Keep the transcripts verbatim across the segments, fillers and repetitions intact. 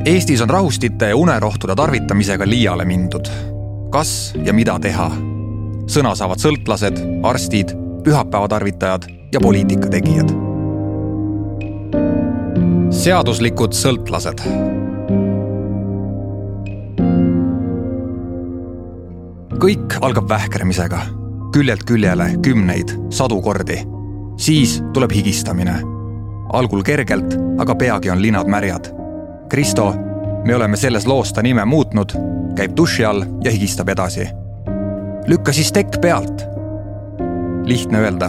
Eestis on rahustite ja unerohtude tarvitamisega liiale mindud. Kas ja mida teha? Sõna saavad sõltlased, arstid, pühapäevatarvitajad ja poliitikategijad. Seaduslikud sõltlased. Kõik algab vähkremisega, küljelt küljele kümneid, sadu kordi. Siis tuleb higistamine. Algul kergelt, aga peagi on linad märjad. Kristo, me oleme selles loos ta nime muutnud, käib duši all ja higistab edasi. Lükka siis tekk pealt. Lihtne öelda.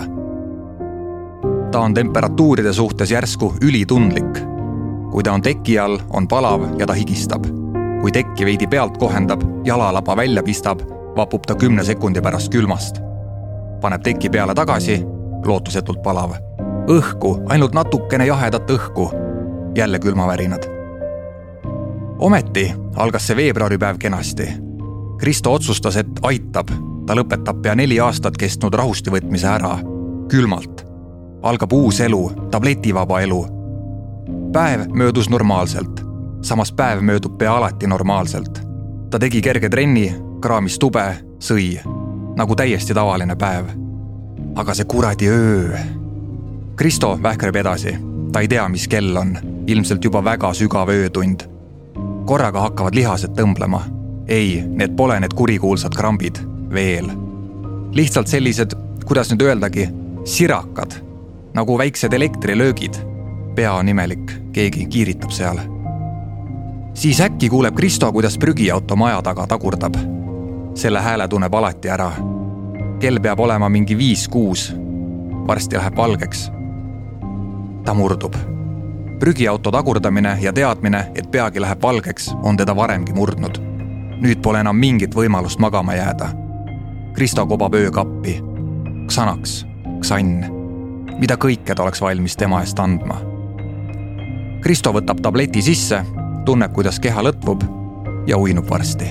Ta on temperatuuride suhtes järsku ülitundlik. Kui ta on teki all, on palav ja ta higistab. Kui tekki veidi pealt kohendab, jalalaba välja pistab, vapub ta kümne sekundi pärast külmast. Paneb teki peale tagasi, lootusetult palav. Õhku, ainult natukene jahedat õhku. Jälle külmavärinad. Ometi algas see veebruaripäev kenasti. Kristo otsustas, et aitab. Ta lõpetab pea neli aastat kestnud rahusti võtmise ära. Külmalt. Algab uus elu, tabletivaba elu. Päev möödus normaalselt. Samas päev möödub pea alati normaalselt. Ta tegi kerge trenni, kraamis tube, sõi. Nagu täiesti tavaline päev. Aga see kuradi öö. Kristo vähkreb edasi. Ta ei tea, mis kell on. Ilmselt juba väga sügav öötund. Korraga hakkavad lihased tõmblema. Ei, need pole need kurikuulsad krambid. Veel. Lihtsalt sellised, kuidas nüüd öeldagi, sirakad. Nagu väiksed elektrilöögid. Pea on imelik, keegi kiiritab seal. Siis äkki kuuleb Kristo, kuidas prügiauto maja taga tagurdab. Selle hääle tunneb alati ära. Kell peab olema mingi viis kuus. Varsti läheb valgeks. Ta murdub. Prügiauto tagurdamine ja teadmine, et peagi läheb valgeks, on teda varemgi murdnud. Nüüd pole enam mingit võimalust magama jääda. Kristo kobab öökappi. Ksanaks, ksann. Mida kõike ta oleks valmis tema eest andma. Kristo võtab tableti sisse, tunneb, kuidas keha lõtvub ja uinub varsti.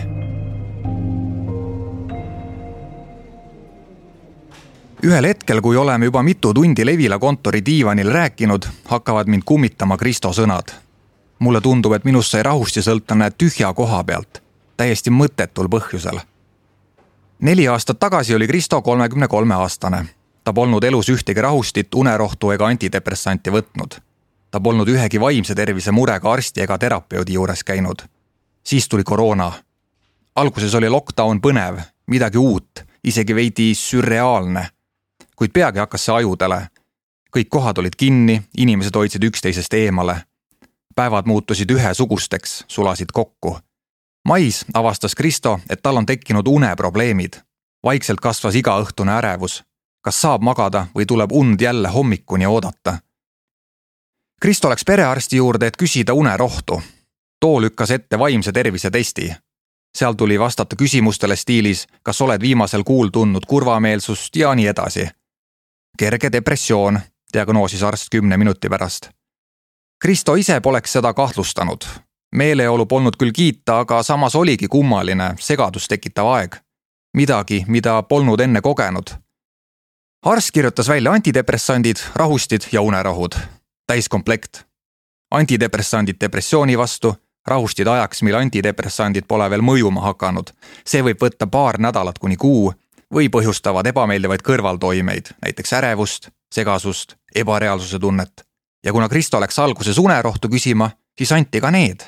Ühel hetkel, kui oleme juba mitu tundi Levila kontori diivanil rääkinud, hakkavad mind kummitama Kristo sõnad. Mulle tundub, et minust sai rahustisõltlane tühja koha pealt, täiesti mõttetul põhjusel. Neli aastat tagasi oli Kristo kolmekümne kolme aastane. Ta polnud elus ühtegi rahustit, unerohtu ega antidepressanti võtnud. Ta polnud ühegi vaimse tervise murega arsti ega terapeudi juures käinud. Siis tuli koroona. Alguses oli lockdown põnev, midagi uut, isegi veidi sürreaalne. Kuid peagi hakkas see ajudele. Kõik kohad olid kinni, inimesed hoidsid üksteisest eemale. Päevad muutusid ühesugusteks, sulasid kokku. Mais avastas Kristo, et tal on tekkinud uneprobleemid. Vaikselt kasvas iga õhtune ärevus. Kas saab magada või tuleb und jälle hommikuni oodata? Kristo läks perearsti juurde, et küsida unerohtu. Too lükkas ette vaimse tervise testi. Seal tuli vastata küsimustele stiilis, kas oled viimasel kuul tundnud kurvameelsust ja nii edasi. Kerge depressioon, diagnoosis arst kümne minuti pärast. Kristo ise poleks seda kahtlustanud. Meeleolu polnud küll kiita, aga samas oligi kummaline, segadust tekitav aeg. Midagi, mida polnud enne kogenud. Arst kirjutas välja antidepressandid, rahustid ja unerohud. Täiskomplekt. Antidepressandid depressiooni vastu, rahustid ajaks, mil antidepressandid pole veel mõjuma hakanud. See võib võtta paar nädalat kuni kuu või põhjustavad ebameeldivaid kõrvaltoimeid, näiteks ärevust, segasust, ebareaalsuse tunnet. Ja kuna Kristo läks alguses unerohtu küsima, siis anti ka need.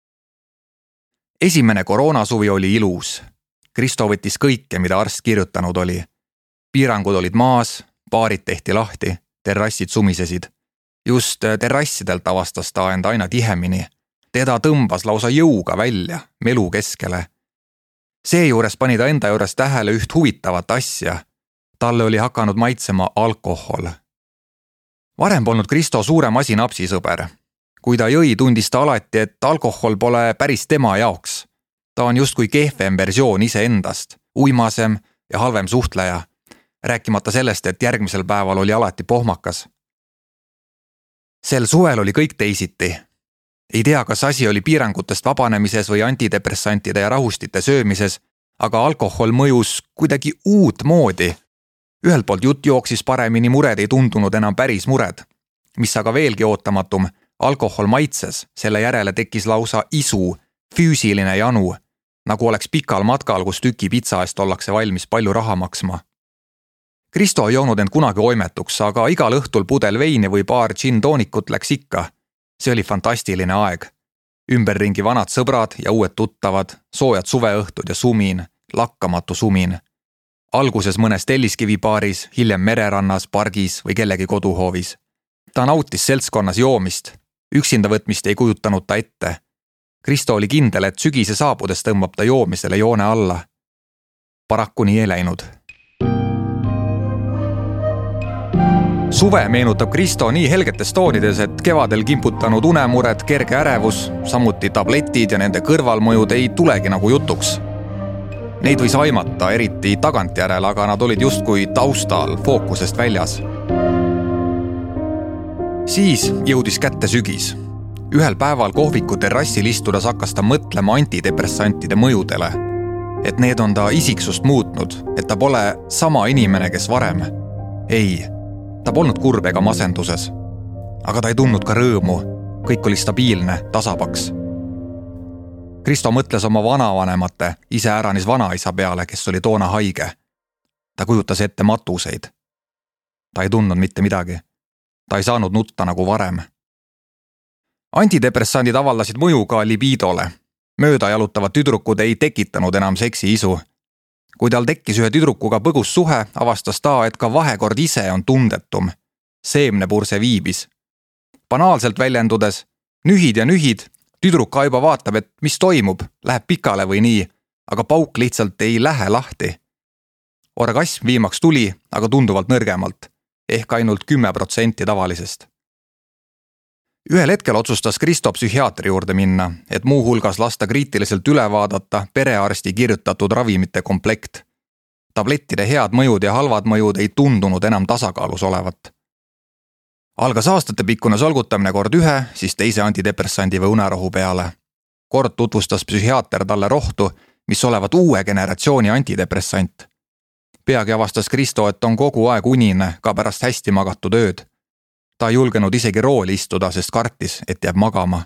Esimene koroonasuvi oli ilus. Kristo võttis kõike, mida arst kirjutanud oli. Piirangud olid maas, baarid tehti lahti, terrassid sumisesid. Just terrassidelt avastas ta enda aina tihemini. Teda tõmbas lausa jõuga välja, melu keskele. Seejuures pani ta enda juures tähele üht huvitavat asja. Talle oli hakanud maitsema alkohol. Varem polnud Kristo suurem asi napsisõber. Kui ta jõi, tundis ta alati, et alkohol pole päris tema jaoks. Ta on justkui kehvem versioon iseendast, uimasem ja halvem suhtleja. Rääkimata sellest, et järgmisel päeval oli alati pohmakas. Sel suvel oli kõik teisiti. Ei tea, kas asi oli piirangutest vabanemises või antidepressantide ja rahustite söömises, aga alkohol mõjus kuidagi uut moodi. Ühelt poolt jutt jooksis paremini, mured ei tundunud enam päris mured. Mis aga veelgi ootamatum, alkohol maitses, selle järele tekkis lausa isu, füüsiline janu, nagu oleks pikal matkal, kus tüki pitsa eest ollakse valmis palju raha maksma. Kristo ei joonud end kunagi oimetuks, aga igal õhtul pudel veini või paar gin-toonikut läks ikka. See oli fantastiline aeg. Ümberringi vanad sõbrad ja uued tuttavad, soojad suveõhtud ja sumin, lakkamatu sumin. Alguses mõnes telliskivipaaris, hiljem mererannas, pargis või kellegi koduhoovis. Ta nautis seltskonnas joomist, üksinda võtmist ei kujutanud ta ette. Kristo oli kindel, et sügise saabudes tõmbab ta joomisele joone alla. Paraku nii ei läinud. Suve meenutab Kristo nii helgetes toonides, et kevadel kimputanud unemured, kerge ärevus, samuti tabletid ja nende kõrvalmõjud ei tulegi nagu jutuks. Neid võis aimata, eriti tagantjärel, aga nad olid justkui taustal fookusest väljas. Siis jõudis kätte sügis. Ühel päeval kohviku terrassil istudes hakkas ta mõtlema antidepressantide mõjudele, et need on ta isiksust muutnud, et ta pole sama inimene, kes varem. Ei, ta polnud kurb ega masenduses. Aga ta ei tundnud ka rõõmu, kõik oli stabiilne, tasapaks. Kristo mõtles oma vanavanemate, ise äranis vanaisa peale, kes oli toona haige. Ta kujutas ette matuseid. Ta ei tundnud mitte midagi. Ta ei saanud nutta nagu varem. Antidepressandid avaldasid mõju ka libidole. Mööda jalutavad tüdrukud ei tekitanud enam seksi isu. Kui tal tekkis ühe tüdrukuga põgus suhe, avastas ta, et ka vahekord ise on tundetum. Seemnepurse viibis. Banaalselt väljendudes, nühid ja nühid, tüdruk ka juba vaatab, et mis toimub, läheb pikale või nii, aga pauk lihtsalt ei lähe lahti. Orgasm viimaks tuli, aga tunduvalt nõrgemalt, ehk ainult kümme protsenti tavalisest. Ühel hetkel otsustas Kristo psühhiaatri juurde minna, et muu hulgas lasta kriitiliselt üle vaadata perearsti kirjutatud ravimite komplekt. Tablettide head mõjud ja halvad mõjud ei tundunud enam tasakaalus olevat. Algas aastatepikkune solgutamine kord ühe, siis teise antidepressandi või unerohu peale. Kord tutvustas psühhiaater talle rohtu, mis olevat uue generatsiooni antidepressant. Peagi avastas Kristo, et on kogu aeg unine ka pärast hästi magatud ööd. Ta ei julgenud isegi rooli istuda, sest kartis, et jääb magama.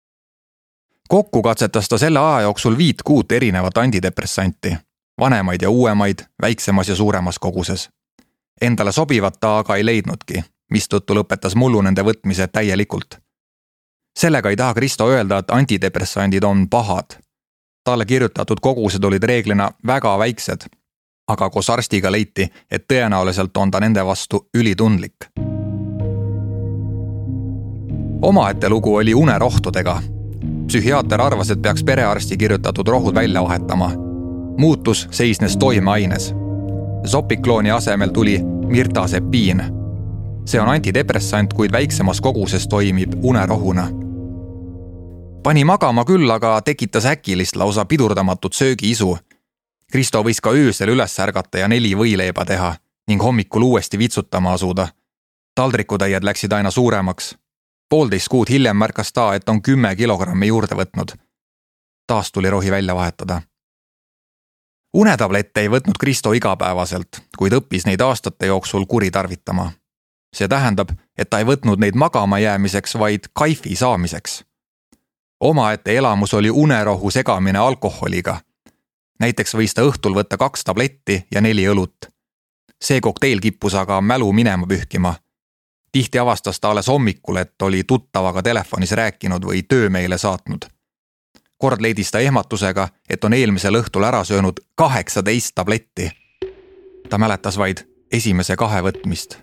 Kokku katsetas ta selle aja jooksul viit kuut erinevat antidepressanti, vanemaid ja uuemaid, väiksemas ja suuremas koguses. Endale sobivat ta aga ei leidnudki, mistõttu lõpetas mullu nende võtmise täielikult. Sellega ei taha Kristo öelda, et antidepressandid on pahad. Talle kirjutatud kogused olid reeglina väga väiksed, aga koos arstiga leiti, et tõenäoliselt on ta nende vastu ülitundlik. Omaette lugu oli unerohtudega. Psühhiaater arvas, et peaks perearsti kirjutatud rohud välja vahetama. Muutus seisnes toimeaines. Zopiklooni asemel tuli mirtasepiin. See on antidepressant, kuid väiksemas koguses toimib unerohuna. Pani magama küll, aga tekitas äkilist lausa pidurdamatut söögiisu. Kristo võis ka öösel üles ärgata ja neli võileiba teha ning hommikul uuesti vitsutama asuda. Taldrikutäied läksid aina suuremaks. Poolteist kuud hiljem märkas ta, et on kümme kilogrammi juurde võtnud. Taas tuli rohi välja vahetada. Unetablette ei võtnud Kristo igapäevaselt, kuid õppis neid aastate jooksul kuritarvitama. See tähendab, et ta ei võtnud neid magama jäämiseks, vaid kaifi saamiseks. Omaette elamus oli unerohu segamine alkoholiga. Näiteks võis ta õhtul võtta kaks tabletti ja neli õlut. See kokteil kippus aga mälu minema pühkima. Tihti avastas ta alles hommikul, et oli tuttavaga telefonis rääkinud või töö meile saatnud. Kord leidis ta ehmatusega, et on eelmisel õhtul ära söönud kaheksateist tabletti. Ta mäletas vaid esimese kahe võtmist.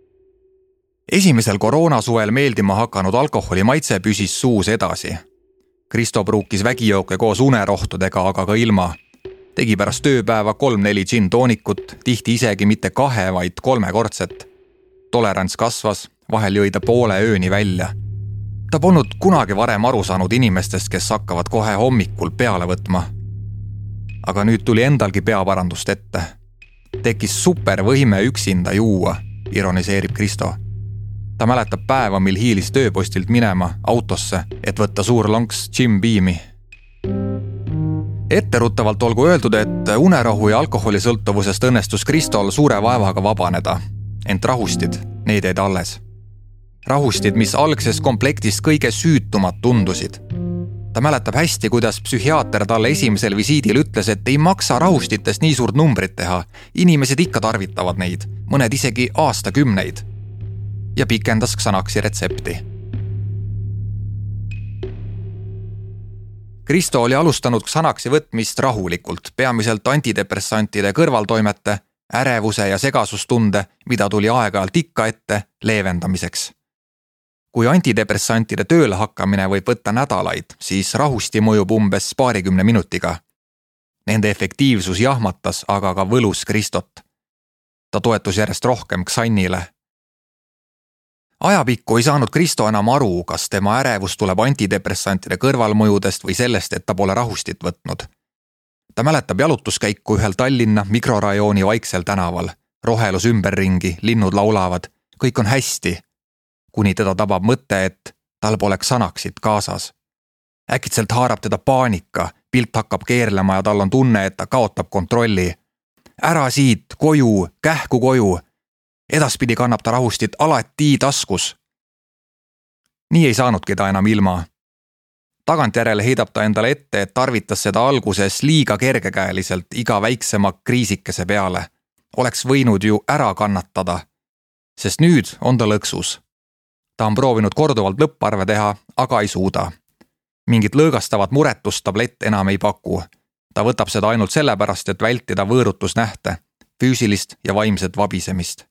Esimesel koroonasuvel meeldima hakanud alkoholi maitse püsis suus edasi. Kristo pruukis vägijooke koos unerohtudega, aga ka ilma. Tegi pärast tööpäeva kolm-neli gin-toonikut, tihti isegi mitte kahe, vaid kolmekordset. Tolerants kasvas, vahel jõi ta poole ööni välja. Ta polnud kunagi varem aru saanud inimestest, kes hakkavad kohe hommikul peale võtma. Aga nüüd tuli endalgi peaparandust ette. Tekkis supervõime üksinda juua, ironiseerib Kristo. Ta mäletab päeva, mil hiilis tööpostilt minema autosse, et võtta suur lonks Jim Beami. Etteruttavalt olgu öeldud, et unerohu ja alkoholisõltuvusest õnnestus Kristol suure vaevaga vabaneda. Ent rahustid, neid jäid alles. rahustid, mis algsest komplektist kõige süütumad tundusid. Ta mäletab hästi, kuidas psühhiaater talle esimesel visiidil ütles, et ei maksa rahustitest nii suurt numbrit teha. Inimesed ikka tarvitavad neid, mõned isegi aastakümneid. Ja pikendas Xanaxi retsepti. Kristo oli alustanud Xanaxi võtmist rahulikult, peamiselt antidepressantide kõrvaltoimete, ärevuse ja segasustunde, mida tuli aeg-ajalt ikka ette, leevendamiseks. Kui antidepressantide tööle hakkamine võib võtta nädalaid, siis rahusti mõjub umbes paarikümne minutiga. Nende efektiivsus jahmatas aga ka võlus Kristot. Ta toetus järjest rohkem Xannile. Ajapikku ei saanud Kristo enam aru, kas tema ärevus tuleb antidepressantide kõrvalmõjudest või sellest, et ta pole rahustit võtnud. Ta mäletab jalutuskäiku ühel Tallinna mikrorajooni vaiksel tänaval. Rohelus ümberringi, linnud laulavad, kõik on hästi. Kuni teda tabab mõte, et tal pole Xanaxit kaasas. Äkitselt haarab teda paanika, pilt hakkab keerlema ja tal on tunne, et ta kaotab kontrolli. Ära siit, koju, kähku koju. Edaspidi kannab ta rahustit alati taskus. Nii ei saanudki ta enam ilma. Tagantjärele heidab ta endale ette, et tarvitas seda alguses liiga kergekäeliselt iga väiksema kriisikese peale. Oleks võinud ju ära kannatada, sest nüüd on ta lõksus. Ta on proovinud korduvalt lõpparve teha, aga ei suuda. Mingit lõõgastavat muretust tablett enam ei paku. Ta võtab seda ainult sellepärast, et vältida võõrutusnähte, füüsilist ja vaimset vabisemist.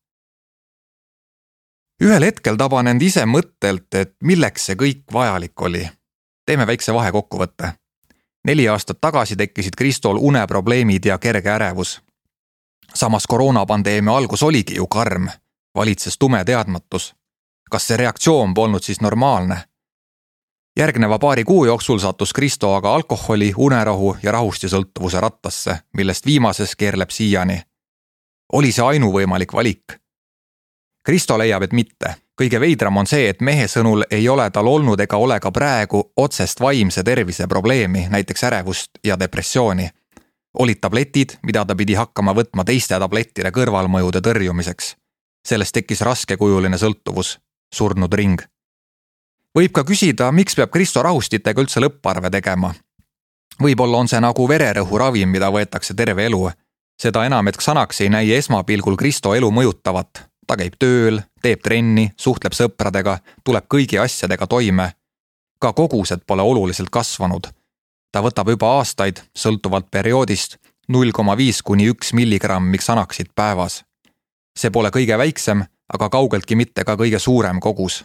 Ühel hetkel taban end ise mõttelt, et milleks see kõik vajalik oli. Teeme väikse vahe kokkuvõtte. Neli aastat tagasi tekkisid Kristol uneprobleemid ja kerge ärevus. Samas koroonapandeemia algus oligi ju karm, valitses tume teadmatus. Kas see reaktsioon polnud siis normaalne? Järgneva paari kuu jooksul sattus Kristo aga alkoholi, unerahu ja rahustisõltuvuse rattasse, millest viimases keerleb siiani. Oli see ainuvõimalik valik? Kristo leiab, et mitte. Kõige veidram on see, et mehe sõnul ei ole tal olnud ega ole ka praegu otsest vaimse tervise probleemi, näiteks ärevust ja depressiooni. Olid tabletid, mida ta pidi hakkama võtma teiste tablettide kõrvalmõjude tõrjumiseks. Sellest tekkis raskekujuline sõltuvus, surnud ring. Võib ka küsida, miks peab Kristo rahustitega üldse lõpparve tegema. Võib-olla on see nagu vererõhu ravim, mida võetakse terve elu. Seda enam, et Xanax ei näi esmapilgul Kristo elu mõjutavat. Ta käib tööl, teeb trenni, suhtleb sõpradega, tuleb kõigi asjadega toime. Ka kogused pole oluliselt kasvanud. Ta võtab juba aastaid, sõltuvalt perioodist, null koma viis kuni üks milligrammi Xanaxit päevas. See pole kõige väiksem, aga kaugeltki mitte ka kõige suurem kogus.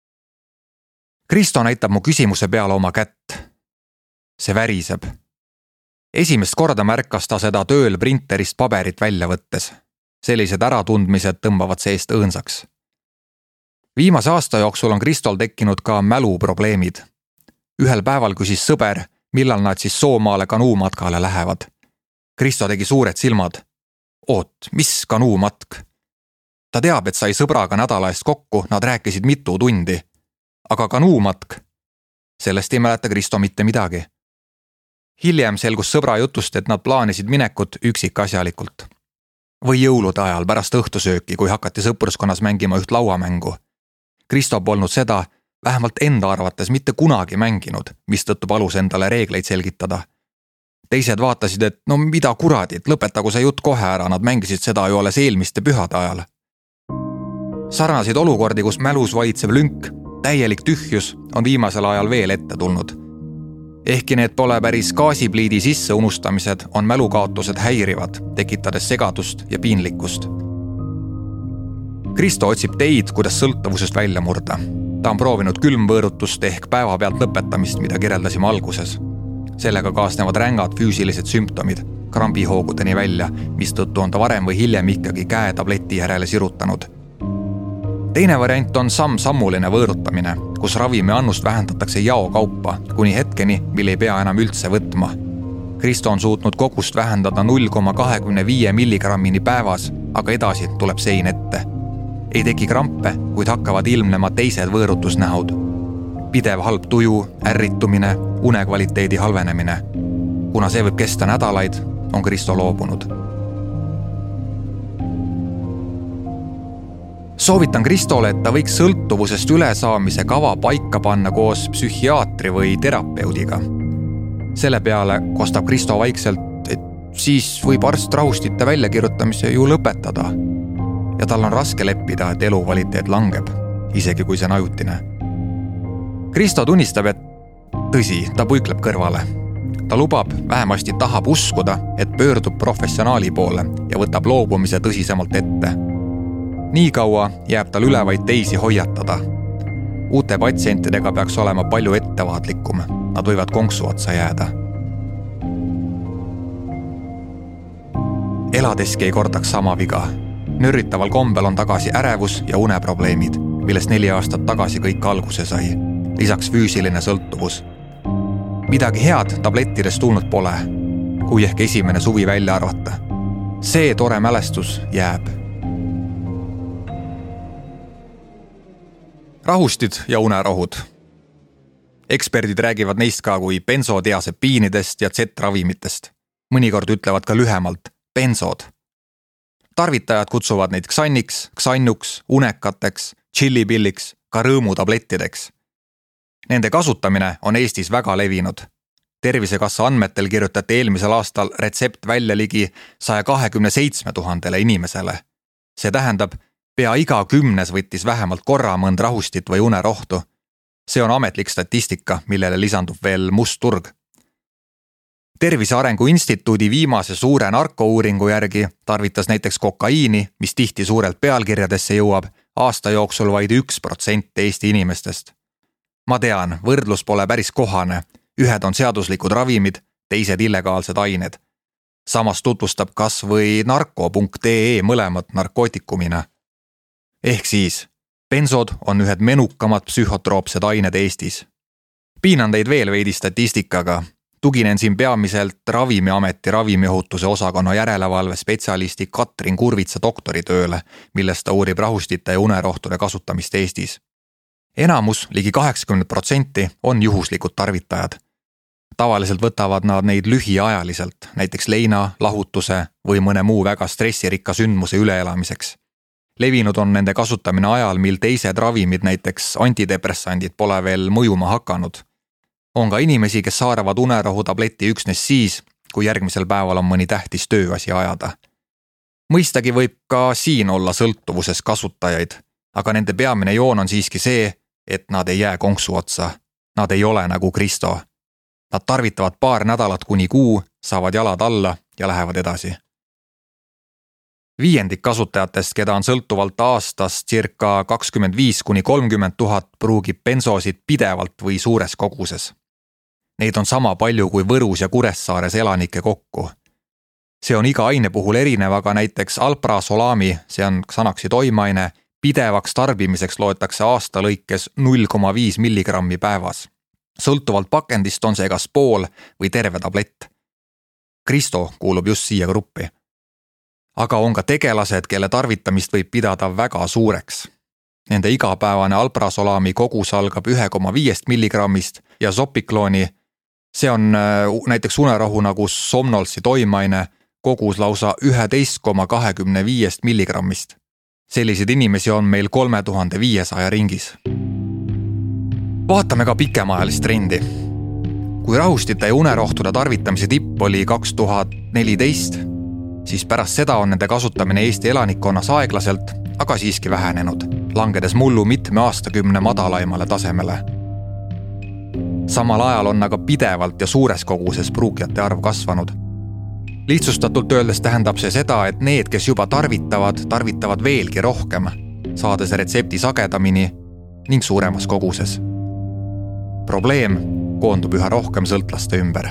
Kristo näitab mu küsimuse peale oma kätt. See väriseb. Esimest korda märkas ta seda tööl printerist paberit välja võttes. Sellised äratundmised tõmbavad seest õõnsaks. Viimase aasta jooksul on Kristol tekkinud ka mäluprobleemid. Ühel päeval küsis sõber, millal nad siis Soomaale kanuumatkale lähevad. Kristo tegi suured silmad. Oot, mis kanuumatk? Ta teab, et sai sõbraga nädala eest kokku, nad rääkisid mitu tundi. Aga kanuumatk? Sellest ei mäleta Kristo mitte midagi. Hiljem selgus sõbra jutust, et nad plaanisid minekut üksikasjalikult. Või jõulude ajal pärast õhtusööki, kui hakati sõpruskonnas mängima üht lauamängu. Kristo polnud seda, vähemalt enda arvates mitte kunagi mänginud, mistõttu palus endale reegleid selgitada. Teised vaatasid, et no mida kuradit, lõpetagu see jutt kohe ära, nad mängisid seda ju alles eelmiste pühade ajal. Sarnaseid olukordi, kus mälus valitsev lünk, täielik tühjus on viimasel ajal veel ette tulnud. Ehkki need pole päris gaasipliidi sisse unustamised, on mälukaotused häirivad, tekitades segadust ja piinlikkust. Kristo otsib teid, kuidas sõltuvusest välja murda. Ta on proovinud külmvõõrutust ehk päevapealt lõpetamist, mida kirjeldasime alguses. Sellega kaasnevad rängad füüsilised sümptomid, krambihoogudeni välja, mistõttu on ta varem või hiljem ikkagi käe tableti järele sirutanud. Teine variant on samm-sammuline võõrutamine, kus ravimi annust vähendatakse jao kaupa, kuni hetkeni, mil ei pea enam üldse võtma. Kristo on suutnud kogust vähendada null koma kakskümmend viis milligrammini päevas, aga edasi tuleb sein ette. Ei teki krampe, kuid hakkavad ilmnema teised võõrutusnähud. Pidev halb tuju, ärritumine, unekvaliteedi halvenemine. Kuna see võib kesta nädalaid, on Kristo loobunud. Soovitan Kristole, et ta võiks sõltuvusest ülesaamise kava paika panna koos psühhiaatri või terapeudiga. Selle peale kostab Kristo vaikselt, et siis võib arst rahustite väljakirjutamise ju lõpetada. Ja tal on raske leppida, et elukvaliteet langeb, isegi kui see on ajutine. Kristo tunnistab, et tõsi, ta puikleb kõrvale. Ta lubab, vähemasti tahab uskuda, et pöördub professionaali poole ja võtab loobumise tõsisemalt ette. Nii kaua jääb tal üle vaid teisi hoiatada. Uute patsientidega peaks olema palju ettevaatlikum. Nad võivad konksu otsa jääda. Eladeski ei kordaks sama viga. Nörritaval kombel on tagasi ärevus ja uneprobleemid, millest neli aastat tagasi kõik alguse sai. Lisaks füüsiline sõltuvus. Midagi head tablettidest tulnud pole, kui ehk esimene suvi välja arvata. See tore mälestus jääb. Rahustid ja unerohud. Eksperdid räägivad neist ka kui bensodiasepiinidest ja Z-ravimitest. Mõnikord ütlevad ka lühemalt bensod. Tarvitajad kutsuvad neid ksanniks, ksannuks, unekateks, chillipilliks, ka rõõmutablettideks. Nende kasutamine on Eestis väga levinud. Tervisekassa andmetel kirjutati eelmisel aastal retsept välja ligi saja kahekümne seitsme tuhandele inimesele. See tähendab, pea iga kümnes võttis vähemalt korra mõnd rahustit või unerohtu. See on ametlik statistika, millele lisandub veel must turg. Tervise Arengu Instituudi viimase suure narkouuringu järgi tarvitas näiteks kokaiini, mis tihti suurelt pealkirjadesse jõuab, aasta jooksul vaid üks protsent Eesti inimestest. Ma tean, võrdlus pole päris kohane. Ühed on seaduslikud ravimid, teised illegaalsed ained. Samas tutvustab kas või narko punkt ee mõlemat narkootikumina. Ehk siis, bensod on ühed menukamad psühhotroopsed ained Eestis. Piinan teid veel veidi statistikaga. Tuginen siin peamiselt Ravimiameti ravimiohutuse osakonna järelevalve spetsialisti Katrin Kurvitsa doktoritööle, milles ta uurib rahustite ja unerohtude kasutamist Eestis. Enamus, ligi kaheksakümmend protsenti, on juhuslikud tarvitajad. Tavaliselt võtavad nad neid lühiajaliselt, näiteks leina, lahutuse või mõne muu väga stressirikka sündmuse üleelamiseks. Levinud on nende kasutamine ajal, mil teised ravimid, näiteks antidepressandid, pole veel mõjuma hakanud. On ka inimesi, kes saaravad unerohutableti üksnes siis, kui järgmisel päeval on mõni tähtis tööasi ajada. Mõistagi võib ka siin olla sõltuvuses kasutajaid, aga nende peamine joon on siiski see, et nad ei jää konksu otsa. Nad ei ole nagu Kristo. Nad tarvitavad paar nädalat kuni kuu, saavad jalad alla ja lähevad edasi. Viiendik kasutajatest, keda on sõltuvalt aastast circa kakskümmend viis kuni kolmkümmend tuhat, pruugib bensosid pidevalt või suures koguses. Neid on sama palju kui Võrus ja Kuressaares elanike kokku. See on iga aine puhul erinev, aga näiteks alprasolami, see on Xanaxi toimaine, pidevaks tarbimiseks loetakse aasta lõikes null koma viis milligrammi päevas. Sõltuvalt pakendist on see kas pool või terve tablett. Kristo kuulub just siia gruppi. Aga on ka tegelased, kelle tarvitamist võib pidada väga suureks. Nende igapäevane alprasolami kogus algab üks koma viis milligrammist ja Zopiklooni, see on näiteks unerohu nagu Somnolsi toimaine, kogus lausa üksteist koma kakskümmend viis milligrammist. Selliseid inimesi on meil kolme tuhande viiesaja ringis. Vaatame ka pikemaajalist trendi. Kui rahustite ja unerohtude tarvitamise tipp oli kaks tuhat neliteist, siis pärast seda on nende kasutamine Eesti elanikkonnas aeglaselt, aga siiski vähenenud, langedes mullu mitme aastakümne madalaimale tasemele. Samal ajal on aga pidevalt ja suures koguses pruukijate arv kasvanud. Lihtsustatult öeldes tähendab see seda, et need, kes juba tarvitavad, tarvitavad veelgi rohkem, saades retsepti sagedamini ning suuremas koguses. Probleem koondub üha rohkem sõltlaste ümber.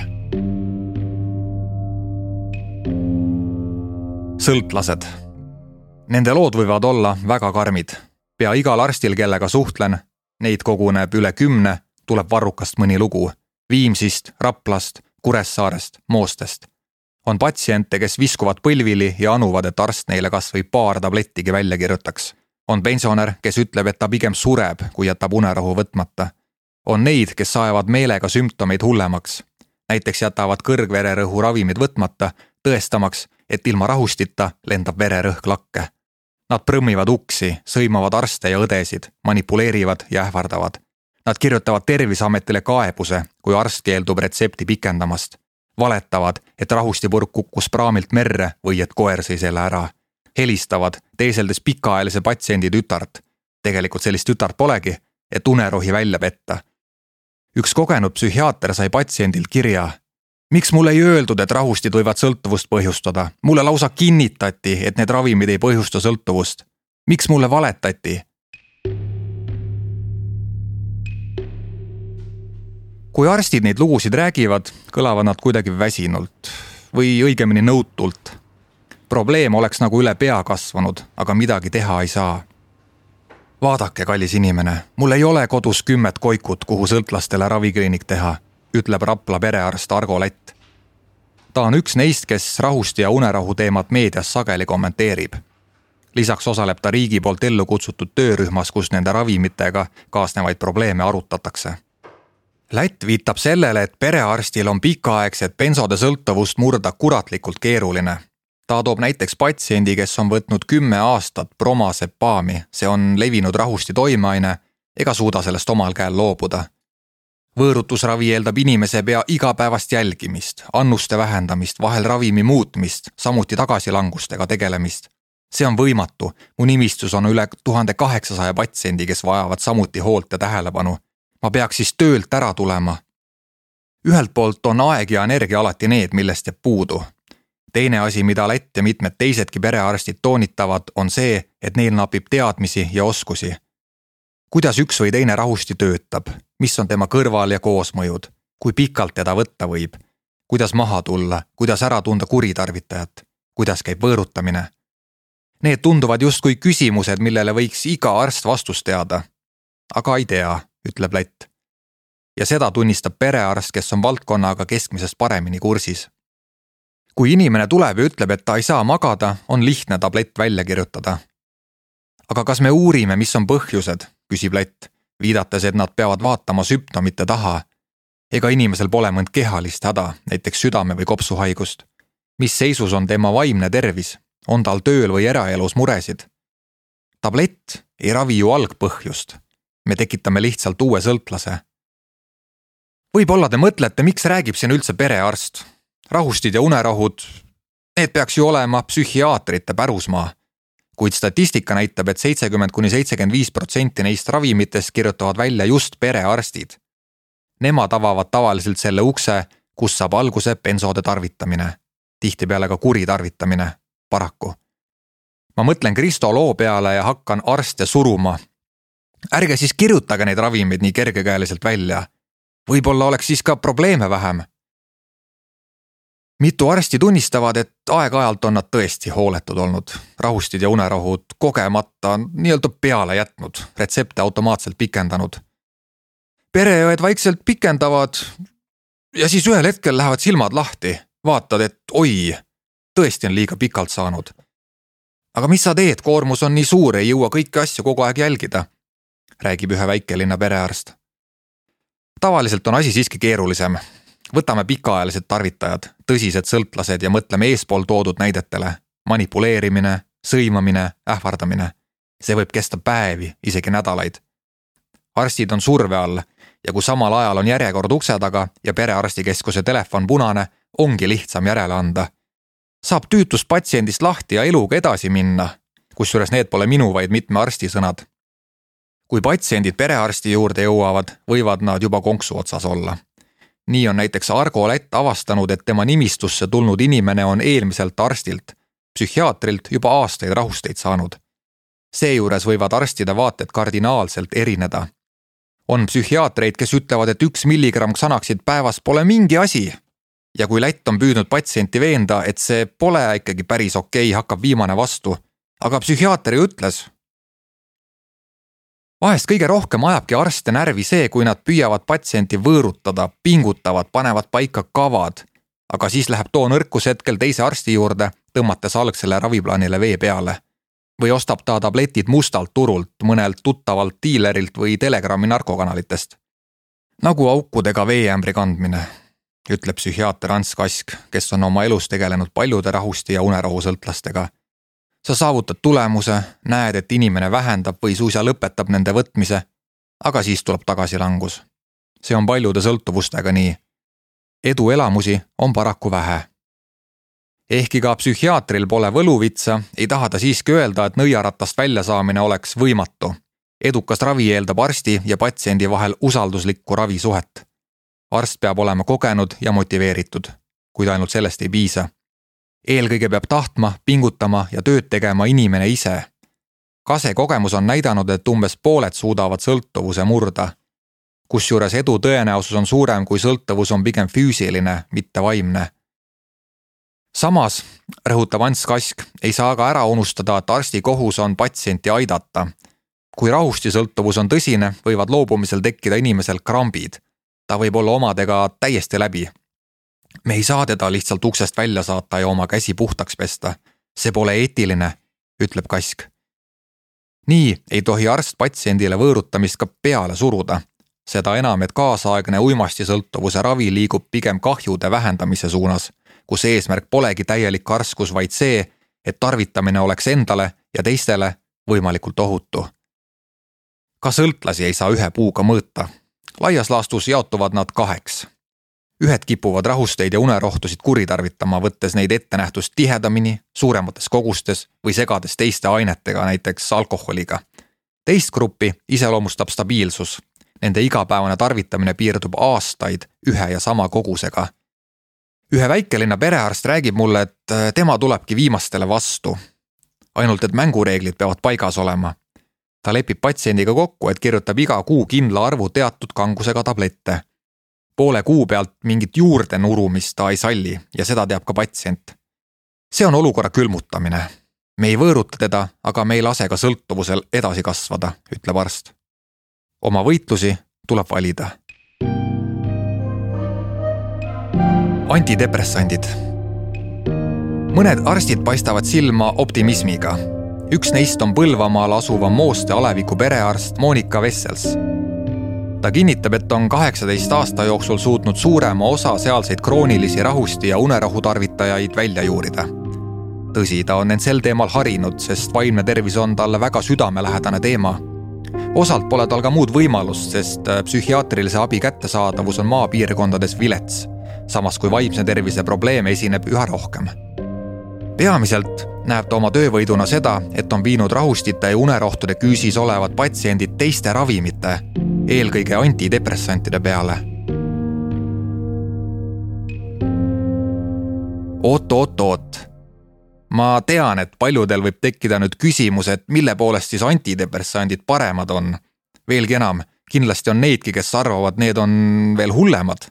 Sõltlased. Nende lood võivad olla väga karmid. Pea igal arstil, kellega suhtlen, neid koguneb üle kümne, tuleb varrukast mõni lugu. Viimsist, Raplast, Kuressaarest, Moostest. On patsiente, kes viskuvad põlvili ja anuvad, et arst neile kas või paar tablettigi välja kirjutaks. On pensionär, kes ütleb, et ta pigem sureb, kui jätab unerohu võtmata. On neid, kes saavad meelega sümptomeid hullemaks. Näiteks jätavad kõrgvererõhu ravimid võtmata, tõestamaks, et ilma rahustita lendab vererõhk lakke. Nad prõmmivad uksi, sõimavad arste ja õdesid, manipuleerivad ja ähvardavad. Nad kirjutavad Terviseametile kaebuse, kui arst keeldub retsepti pikendamast. Valetavad, et rahustipurk kukkus praamilt merre või et koer sõi selle ära. Helistavad, teeseldes pikaajalise patsiendi tütart. Tegelikult sellist tütart polegi, et unerohi välja petta. Üks kogenud psühhiaater sai patsiendilt kirja. Miks mulle ei öeldud, et rahustid võivad sõltuvust põhjustada? Mulle lausa kinnitati, et need ravimid ei põhjusta sõltuvust. Miks mulle valetati? Kui arstid neid lugusid räägivad, kõlavad nad kuidagi väsinult või õigemini nõutult. Probleem oleks nagu üle pea kasvanud, aga midagi teha ei saa. Vaadake, kallis inimene, mul ei ole kodus kümmet koikut, kuhu sõltlastele ravikliinik teha, ütleb Rapla perearst Argo Lätt. Ta on üks neist, kes rahusti ja unerahu teemat meedias sageli kommenteerib. Lisaks osaleb ta riigi poolt ellu kutsutud töörühmas, kus nende ravimitega kaasnevaid probleeme arutatakse. Lätt viitab sellele, et perearstil on pikaaegset bensode sõltuvust murda kuratlikult keeruline. Ta toob näiteks patsiendi, kes on võtnud kümme aastat bromazepaami, see on levinud rahusti toimeaine, ega suuda sellest omal käel loobuda. Võõrutusravi eeldab inimese pea igapäevast jälgimist, annuste vähendamist, vahel ravimi muutmist, samuti tagasilangustega tegelemist. See on võimatu, mu nimistus on üle tuhande kaheksasaja patsiendi, kes vajavad samuti hoolt ja tähelepanu. Ma peaks siis töölt ära tulema. Ühelt poolt on aeg ja energia alati need, millest jääb puudu. Teine asi, mida Lätt ja mitmed teisedki perearstid toonitavad, on see, et neil napib teadmisi ja oskusi. Kuidas üks või teine rahusti töötab, mis on tema kõrval ja koosmõjud, kui pikalt teda võtta võib, kuidas maha tulla, kuidas ära tunda kuritarvitajat, kuidas käib võõrutamine. Need tunduvad justkui küsimused, millele võiks iga arst vastust teada. Aga ei tea, ütleb Lätt. Ja seda tunnistab perearst, kes on valdkonnaga keskmisest paremini kursis. Kui inimene tuleb ja ütleb, et ta ei saa magada, on lihtne tablett välja kirjutada. Aga kas me uurime, mis on põhjused, küsib Lätt, viidates, et nad peavad vaatama sümptomite taha. Ega inimesel pole mõnd kehalist häda, näiteks südame või kopsuhaigust. Mis seisus on tema vaimne tervis? On tal tööl või eraelus muresid? Tablett ei ravi ju algpõhjust. Me tekitame lihtsalt uue sõltlase. Võib-olla te mõtlete, miks räägib siin üldse perearst? Rahustid ja unerahud, need peaks ju olema psühhiaatrite pärusmaa. Kuid statistika näitab, et seitsekümmend kuni seitsekümmend viis protsenti neist ravimitest kirjutavad välja just perearstid. Nemad avavad tavaliselt selle ukse, kus saab alguse bensode tarvitamine. Tihtipeale ka kuritarvitamine, paraku. Ma mõtlen Kristo loo peale ja hakkan arste suruma. Ärge siis kirjutage neid ravimid nii kergekäeliselt välja. Võib-olla oleks siis ka probleeme vähem. Mitu arsti tunnistavad, et aeg-ajalt on nad tõesti hooletud olnud. Rahustid ja unerahud kogemata nii-öelda peale jätnud, retsepte automaatselt pikendanud. Pereõed vaikselt pikendavad ja siis ühel hetkel lähevad silmad lahti. Vaatad, et oi, tõesti on liiga pikalt saanud. Aga mis sa teed, koormus on nii suur, ei jõua kõiki asju kogu aeg jälgida, räägib ühe väikelinna perearst. Tavaliselt on asi siiski keerulisem. Võtame pikaajalised tarvitajad, tõsised sõltlased ja mõtleme eespool toodud näidetele. Manipuleerimine, sõimamine, ähvardamine. See võib kesta päevi, isegi nädalaid. Arstid on surve all ja kui samal ajal on järjekord ukse taga ja perearstikeskuse telefon punane, ongi lihtsam järele anda. Saab tüütust patsiendist lahti ja eluga edasi minna, kusjuures need pole minu, vaid mitme arsti sõnad. Kui patsiendid perearsti juurde jõuavad, võivad nad juba konksu otsas olla. Nii on näiteks Argo Lätt avastanud, et tema nimistusse tulnud inimene on eelmiselt arstilt, psühhiaatrilt juba aastaid rahusteid saanud. Seejuures võivad arstide vaated kardinaalselt erineda. On psühhiaatreid, kes ütlevad, et üks milligramm Xanaxit päevas pole mingi asi. Ja kui Lätt on püüdnud patsienti veenda, et see pole ikkagi päris okei, hakkab viimane vastu. Aga psühhiaater ju ütles. Vahest kõige rohkem ajabki arste närvi see, kui nad püüavad patsienti võõrutada, pingutavad, panevad paika kavad, aga siis läheb too nõrkus hetkel teise arsti juurde, tõmmates algsele raviplaanile vee peale. Või ostab ta tabletid mustalt turult, mõnelt tuttavalt diilerilt või Telegrami narkokanalitest. Nagu aukudega veeämbri kandmine, ütleb psühhiaater Ants Kask, kes on oma elus tegelenud paljude rahusti ja unerahu sõltlastega. sa saavutad tulemuse, näed, et inimene vähendab või suisa lõpetab nende võtmise, aga siis tuleb tagasilangus. See on paljude sõltuvustega nii. Eduelamusi on paraku vähe. Ehkki ka psühhiaatril pole võluvitsa, ei taha ta siiski öelda, et nõiaratast välja saamine oleks võimatu. Edukas ravi eeldab arsti ja patsiendi vahel usalduslikku ravisuhet. Arst peab olema kogenud ja motiveeritud, kuid ainult sellest ei piisa. Eelkõige peab tahtma, pingutama ja tööd tegema inimene ise. Kase kogemus on näidanud, et umbes pooled suudavad sõltuvuse murda. Kusjuures edu tõenäosus on suurem, kui sõltuvus on pigem füüsiline, mitte vaimne. Samas, rõhutab Ants Kask, ei saa ka ära unustada, et arsti kohus on patsienti aidata. Kui rahustisõltuvus on tõsine, võivad loobumisel tekkida inimesel krambid. Ta võib olla omadega täiesti läbi. Me ei saa teda lihtsalt uksest välja saata ja oma käsi puhtaks pesta. See pole eetiline, ütleb Kask. Nii ei tohi arst patsiendile võõrutamist ka peale suruda. Seda enam, et kaasaegne uimastisõltuvuse ravi liigub pigem kahjude vähendamise suunas, kus eesmärk polegi täielik karskus, vaid see, et tarvitamine oleks endale ja teistele võimalikult ohutu. Ka sõltlasi ei saa ühe puuga mõõta. Laias laastus jaotuvad nad kaheks. Ühed kipuvad rahusteid ja unerohtusid kuritarvitama, võttes neid ettenähtust tihedamini, suuremates kogustes või segades teiste ainetega, näiteks alkoholiga. Teist gruppi iseloomustab stabiilsus. Nende igapäevane tarvitamine piirdub aastaid ühe ja sama kogusega. Ühe väikelinna perearst räägib mulle, et tema tulebki viimastele vastu. Ainult, et mängureeglid peavad paigas olema. Ta lepib patsiendiga kokku, et kirjutab iga kuu kindla arvu teatud kangusega tablette. Poole kuu pealt mingit juurde nurumist ta ei salli ja seda teab ka patsient. See on olukorra külmutamine. Me ei võõruta teda, aga me ei lase ka sõltuvusel edasi kasvada, ütleb arst. Oma võitlusi tuleb valida. Antidepressandid. Mõned arstid paistavad silma optimismiga. Üks neist on Põlvamaal asuva Mooste Aleviku perearst Monika Vessels. Ta kinnitab, et on kaheksateist aasta jooksul suutnud suurema osa sealseid kroonilisi rahusti ja unerahu tarvitajaid välja juurida. Tõsi, ta on end sel teemal harinud, sest vaimne tervis on talle väga südamelähedane teema. Osalt pole tal ka muud võimalust, sest psühhiaatrilise abi kättesaadavus on maapiirkondades vilets, samas kui vaimse tervise probleeme esineb üha rohkem. Peamiselt näeb ta oma töövõiduna seda, et on viinud rahustite ja unerohtude küüsis olevad patsiendid teiste ravimite, eelkõige antidepressantide peale. Oot, oot, oot. Ma tean, et paljudel võib tekkida nüüd küsimus, et mille poolest siis antidepressandid paremad on. Veelgi enam, kindlasti on neidki, kes arvavad, need on veel hullemad.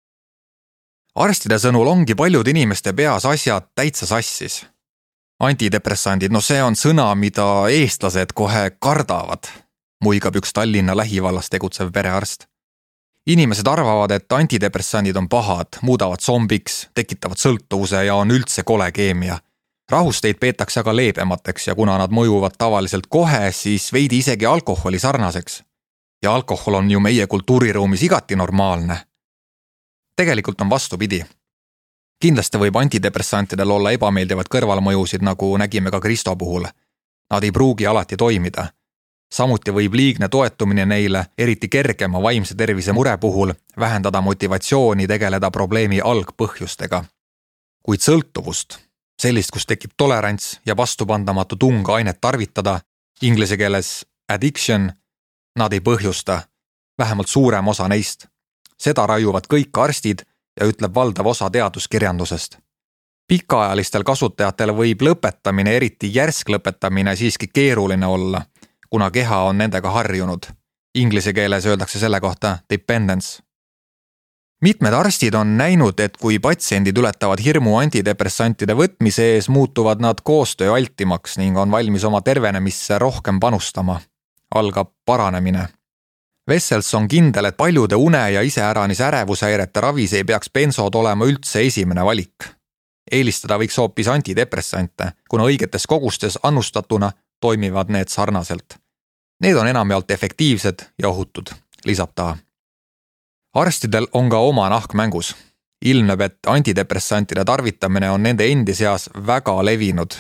Arstide sõnul ongi paljud inimeste peas asjad täitsa sassis. Antidepressandid, no see on sõna, mida eestlased kohe kardavad, muigab üks Tallinna lähivallas tegutsev perearst. Inimesed arvavad, et antidepressandid on pahad, muudavad zombiks, tekitavad sõltuvuse ja on üldse kole keemia. Rahusteid peetakse aga leebemateks ja kuna nad mõjuvad tavaliselt kohe, siis veidi isegi alkoholi sarnaseks. Ja alkohol on ju meie kultuuriruumis igati normaalne. Tegelikult on vastupidi. Kindlasti võib antidepressantidel olla ebameeldivad kõrvalmõjusid, nagu nägime ka Kristo puhul. Nad ei pruugi alati toimida. Samuti võib liigne toetumine neile, eriti kergema vaimse tervise mure puhul, vähendada motivatsiooni tegeleda probleemi algpõhjustega. Kuid sõltuvust, sellist, kus tekib tolerants ja vastupandamatu tung ainet tarvitada, inglise keeles addiction, nad ei põhjusta, vähemalt suurem osa neist. Seda raiuvad kõik arstid ja ütleb valdav osa teaduskirjandusest. Pikaajalistel kasutajatel võib lõpetamine, eriti järsk lõpetamine siiski keeruline olla, kuna keha on nendega harjunud. Inglise keeles öeldakse selle kohta dependence. Mitmed arstid on näinud, et kui patsiendid ületavad hirmu antidepressantide võtmise ees, muutuvad nad koostöö altimaks ning on valmis oma tervenemisse rohkem panustama. Algab paranemine. Vessels on kindel, et paljude une ja iseäranis ärevushäirete ravis ei peaks bensod olema üldse esimene valik. Eelistada võiks hoopis antidepressante, kuna õigetes kogustes annustatuna toimivad need sarnaselt. Need on enamjaolt efektiivsed ja ohutud, lisab ta. Arstidel on ka oma nahk mängus. Ilmneb, et antidepressantide tarvitamine on nende endi seas väga levinud.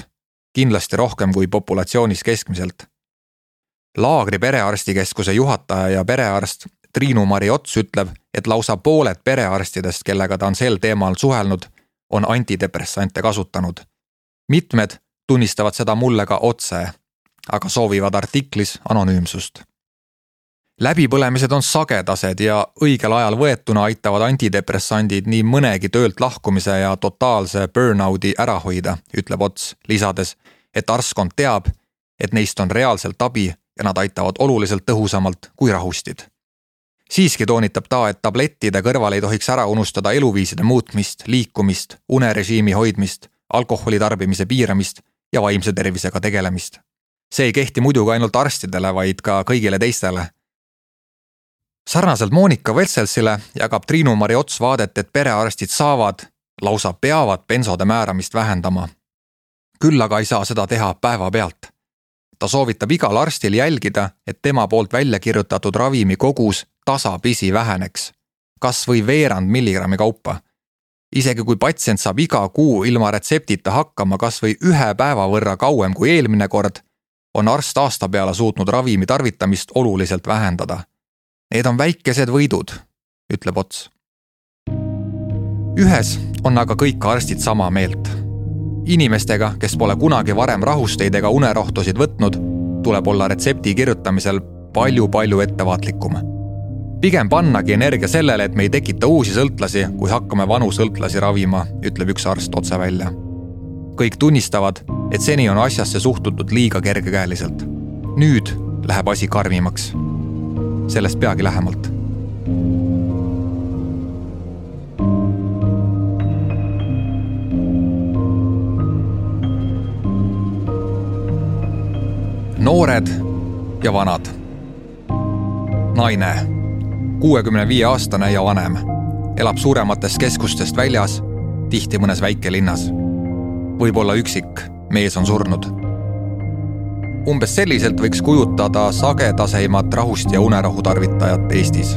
kindlasti rohkem kui populatsioonis keskmiselt. Laagri perearstikeskuse juhataja ja perearst Triinu-Mari Ots ütleb, et lausa pooled perearstidest, kellega ta on sel teemal suhelnud, on antidepressante kasutanud. Mitmed tunnistavad seda mulle ka otse, aga soovivad artiklis anonüümsust. Läbipõlemised on sagedased ja õigel ajal võetuna aitavad antidepressandid nii mõnegi töölt lahkumise ja totaalse burnouti ära hoida, ütleb Ots, lisades, et arskond teab, et neist on reaalselt abi ja nad aitavad oluliselt tõhusamalt kui rahustid. Siiski toonitab ta, et tablettide kõrval ei tohiks ära unustada eluviiside muutmist, liikumist, unerežiimi hoidmist, alkoholi tarbimise piiramist ja vaimse tervisega tegelemist. See ei kehti muidugi ainult arstidele, vaid ka kõigile teistele. Sarnaselt Monika Vetselsile jagab Triinu-Mari Ots vaadet, et perearstid saavad, lausa peavad bensode määramist vähendama. Küll aga ei saa seda teha päeva pealt. Ta soovitab igal arstil jälgida, et tema poolt välja kirjutatud ravimi kogus tasapisi väheneks, kas või veerand milligrammi kaupa. Isegi kui patsient saab iga kuu ilma retseptita hakkama kas või ühe päeva võrra kauem kui eelmine kord, on arst aasta peale suutnud ravimi tarvitamist oluliselt vähendada. Need on väikesed võidud, ütleb Ots. Ühes on aga kõik arstid sama meelt. Inimestega, kes pole kunagi varem rahusteid ega unerohtusid võtnud, tuleb olla retsepti kirjutamisel palju-palju ettevaatlikum. Pigem pannagi energia sellele, et me ei tekita uusi sõltlasi, kui hakkame vanu sõltlasi ravima, ütleb üks arst otse välja. Kõik tunnistavad, et seni on asjasse suhtutud liiga kergekäeliselt. Nüüd läheb asi karmimaks. Sellest peagi lähemalt. Noored ja vanad. Naine, kuuekümne viie aastane ja vanem, elab suurematest keskustest väljas, tihti mõnes väikelinnas. Võib-olla üksik, mees on surnud. Umbes selliselt võiks kujutada sagedaseimat rahust ja unerohu tarvitajat Eestis.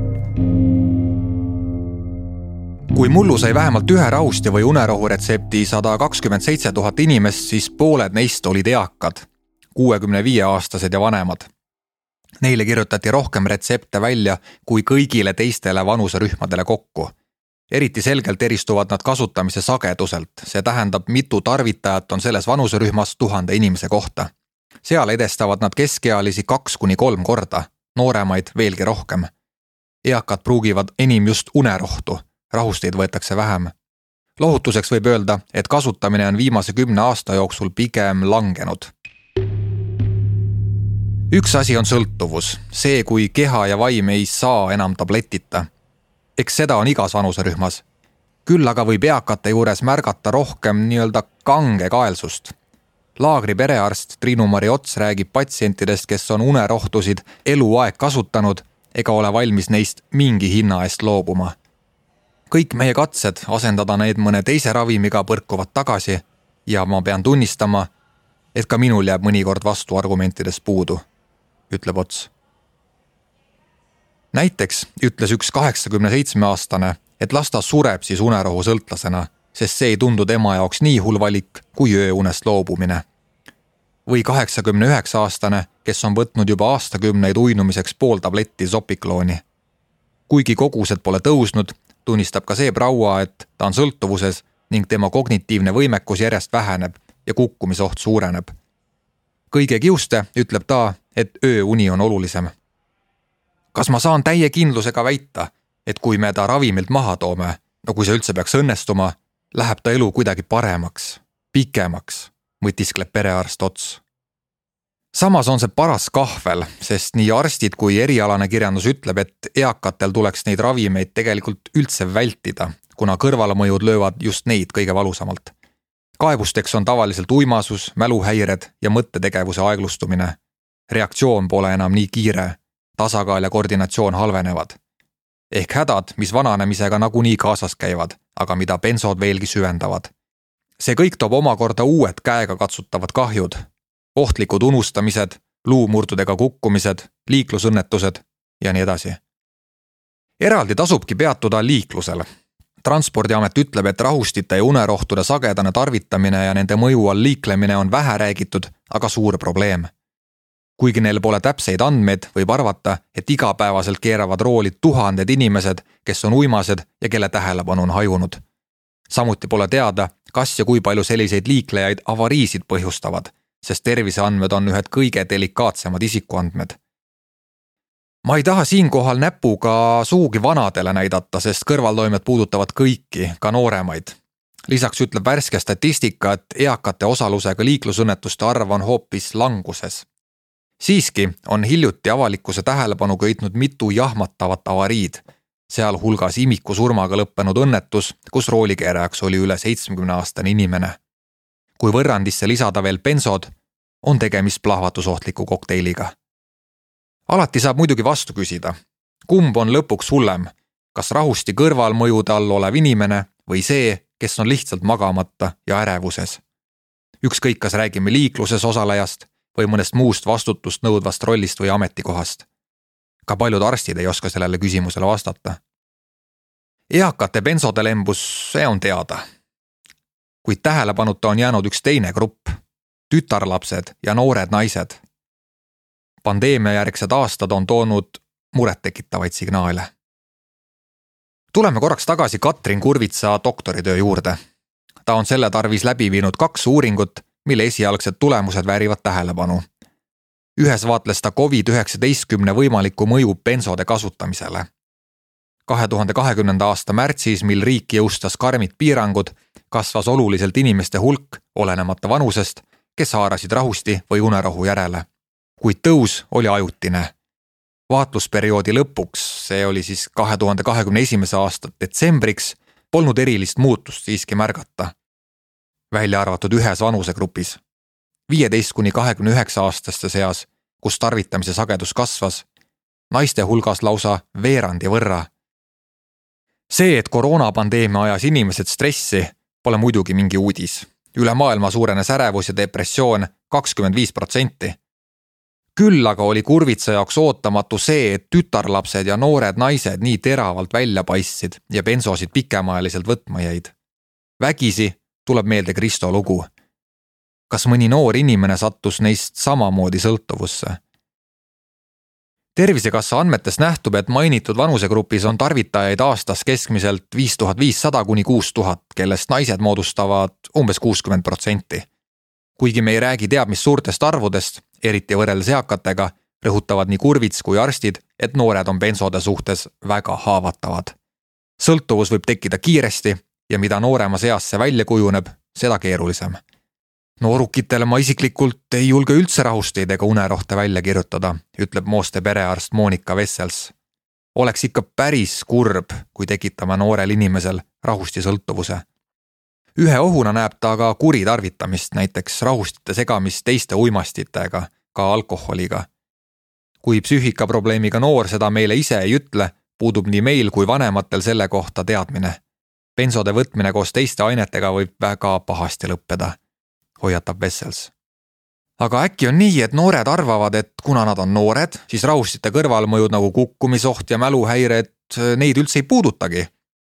Kui mullu sai vähemalt ühe rahusti või unerohu retsepti sada kakskümmend seitse tuhat inimest, siis pooled neist olid eakad, kuuekümne viie aastased ja vanemad. Neile kirjutati rohkem retsepte välja kui kõigile teistele vanuserühmadele kokku. Eriti selgelt eristuvad nad kasutamise sageduselt, see tähendab, mitu tarvitajat on selles vanuserühmas tuhande inimese kohta. Seal edestavad nad keskealisi kaks kuni kolm korda, nooremaid veelgi rohkem. Eakad pruugivad enim just unerohtu, rahusteid võetakse vähem. Lohutuseks võib öelda, et kasutamine on viimase kümne aasta jooksul pigem langenud. Üks asi on sõltuvus, see kui keha ja vaim ei saa enam tabletita. Eks seda on igas vanuserühmas. Küll aga võib eakate juures märgata rohkem nii-öelda kange kaelsust. Laagri perearst Triinu-Mari Ots räägib patsientidest, kes on unerohtusid eluaeg kasutanud ega ole valmis neist mingi hinna eest loobuma. Kõik meie katsed asendada need mõne teise ravimiga põrkuvad tagasi ja ma pean tunnistama, et ka minul jääb mõnikord vastu argumentidest puudu, ütleb Ots. Näiteks ütles üks kaheksakümne seitsme aastane, et las ta sureb siis unerohu sõltlasena, sest see ei tundu tema jaoks nii hull valik kui ööunest loobumine. Või kaheksakümne üheksa aastane, kes on võtnud juba aastakümneid uinumiseks pool tabletti zopiklooni. Kuigi kogused pole tõusnud, tunnistab ka see praua, et ta on sõltuvuses ning tema kognitiivne võimekus järjest väheneb ja kukkumisoht suureneb. Kõige kiuste ütleb ta, et ööuni on olulisem. Kas ma saan täie kindlusega väita, et kui me ta ravimilt maha toome, no kui see üldse peaks õnnestuma, läheb ta elu kuidagi paremaks, pikemaks, mõtiskleb perearst Ots. Samas on see paras kahvel, sest nii arstid kui erialane kirjandus ütleb, et eakatel tuleks neid ravimeid tegelikult üldse vältida, kuna kõrvalmõjud löövad just neid kõige valusamalt. Kaebusteks on tavaliselt uimasus, mäluhäired ja mõttetegevuse aeglustumine. Reaktsioon pole enam nii kiire, tasakaal ja koordinatsioon halvenevad. Ehk hädad, mis vananemisega nagunii kaasas käivad, aga mida bensod veelgi süvendavad. See kõik toob omakorda uued käega katsutavad kahjud, ohtlikud unustamised, luumurdudega kukkumised, liiklusõnnetused ja nii edasi. Eraldi tasubki peatuda liiklusel. transpordiamet ütleb, et rahustite ja unerohtude sagedane tarvitamine ja nende mõju all liiklemine on vähe räägitud, aga suur probleem. Kuigi neil pole täpseid andmeid, võib arvata, et igapäevaselt keeravad rooli tuhanded inimesed, kes on uimased ja kelle tähelepanu on hajunud. Samuti pole teada, kas ja kui palju selliseid liiklejaid avariisid põhjustavad, sest terviseandmed on ühed kõige delikaatsemad isikuandmed. Ma ei taha siinkohal näpuga suugi vanadele näidata, sest kõrvaltoimed puudutavad kõiki, ka nooremaid. Lisaks ütleb värske statistika, et eakate osalusega liiklusõnnetuste arv on hoopis languses. Siiski on hiljuti avalikkuse tähelepanu köitnud mitu jahmatavat avariid, seal hulgas imiku surmaga lõppenud õnnetus, kus roolikeerajaks oli üle seitsmekümne aastane inimene. Kui võrrandisse lisada veel bensod, on tegemist plahvatusohtliku kokteiliga. Alati saab muidugi vastu küsida, kumb on lõpuks hullem, kas rahusti kõrvalmõjude all olev inimene või see, kes on lihtsalt magamata ja ärevuses. Ükskõik, kas räägime liikluses osalejast või mõnest muust vastutust nõudvast rollist või ametikohast. Ka paljud arstid ei oska sellele küsimusele vastata. Eakate bensode lembus, see on teada. Kuid tähelepanuta on jäänud üks teine grupp, tütarlapsed ja noored naised. Pandeemia järgsed aastad on toonud murettekitavaid signaale. Tuleme korraks tagasi Katrin Kurvitsa doktoritöö juurde. Ta on selle tarvis läbi viinud kaks uuringut, mille esialgsed tulemused väärivad tähelepanu. Ühes vaatles ta covid üheksateist võimaliku mõju bensode kasutamisele. kahe tuhande kahekümnenda aasta märtsis, mil riik jõustas karmid piirangud, kasvas oluliselt inimeste hulk, olenemata vanusest, kes haarasid rahusti või unerohu järele. Kuid tõus oli ajutine. Vaatlusperioodi lõpuks, see oli siis kahe tuhande kahekümne esimese aasta detsembriks, polnud erilist muutust siiski märgata. Välja arvatud ühes vanusegrupis. viieteist kuni kahekümne üheksa aastaste seas, kus tarvitamise sagedus kasvas, naiste hulgas lausa veerandi võrra. See, et koroonapandeemia ajas inimesed stressi, pole muidugi mingi uudis. Üle maailma suurenes ärevus ja depressioon kakskümmend viis protsenti. Küll aga oli Kurvitsa jaoks ootamatu see, et tütarlapsed ja noored naised nii teravalt välja paistsid ja bensosid pikemaajaliselt võtma jäid. Vägisi tuleb meelde Kristo lugu. Kas mõni noor inimene sattus neist samamoodi sõltuvusse? Tervisekassa andmetest nähtub, et mainitud vanusegrupis on tarvitajaid aastas keskmiselt viis tuhat viissada kuni kuus tuhat, kellest naised moodustavad umbes kuuskümmend protsenti. Kuigi me ei räägi teab mis suurtest arvudest, eriti võrreldes eakatega, rõhutavad nii Kurvits kui arstid, et noored on bensode suhtes väga haavatavad. Sõltuvus võib tekkida kiiresti ja mida nooremas eas see välja kujuneb, seda keerulisem. Noorukitele ma isiklikult ei julge üldse rahusteid ega unerohte välja kirjutada, ütleb Mooste perearst Monika Vessels. Oleks ikka päris kurb, kui tekitame noorel inimesel rahusti sõltuvuse. Ühe ohuna näeb ta aga kuritarvitamist, näiteks rahustite segamist teiste uimastitega, ka alkoholiga. Kui psüühikaprobleemiga noor seda meile ise ei ütle, puudub nii meil kui vanematel selle kohta teadmine. Bensode võtmine koos teiste ainetega võib väga pahasti lõppeda, hoiatab Vessels. Aga äkki on nii, et noored arvavad, et kuna nad on noored, siis rahustite kõrvalmõjud nagu kukkumisoht ja mäluhäired neid üldse ei puudutagi.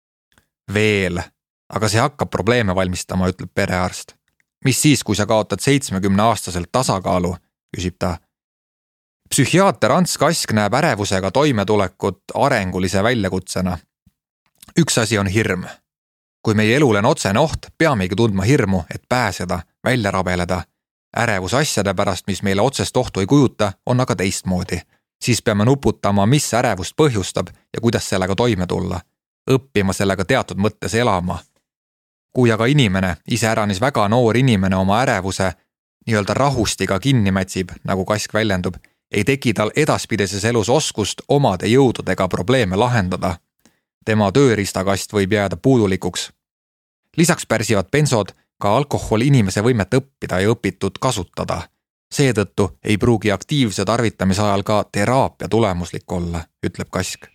Veel, aga see hakkab probleeme valmistama, ütleb perearst. Mis siis, kui sa kaotad seitsmekümne aastaselt tasakaalu, küsib ta. Psühhiaater Ants Kask näeb ärevusega toimetulekut arengulise väljakutsena. Üks asi on hirm. Kui meie elul on otsene oht, peamegi tundma hirmu, et pääseda, välja rabeleda. Ärevus asjade pärast, mis meile otsest ohtu ei kujuta, on aga teistmoodi. Siis peame nuputama, mis ärevust põhjustab ja kuidas sellega toime tulla. Õppima sellega teatud mõttes elama. Kui aga inimene, iseäranis väga noor inimene oma ärevuse nii-öelda rahustiga kinni mätsib, nagu Kask väljendub, ei teki tal edaspidises elus oskust omade jõududega probleeme lahendada. Tema tööriistakast võib jääda puudulikuks. Lisaks pärsivad bensod ka alkohol inimese võimet õppida ja õpitud kasutada. Seetõttu ei pruugi aktiivse tarvitamise ajal ka teraapia tulemuslik olla, ütleb Kask.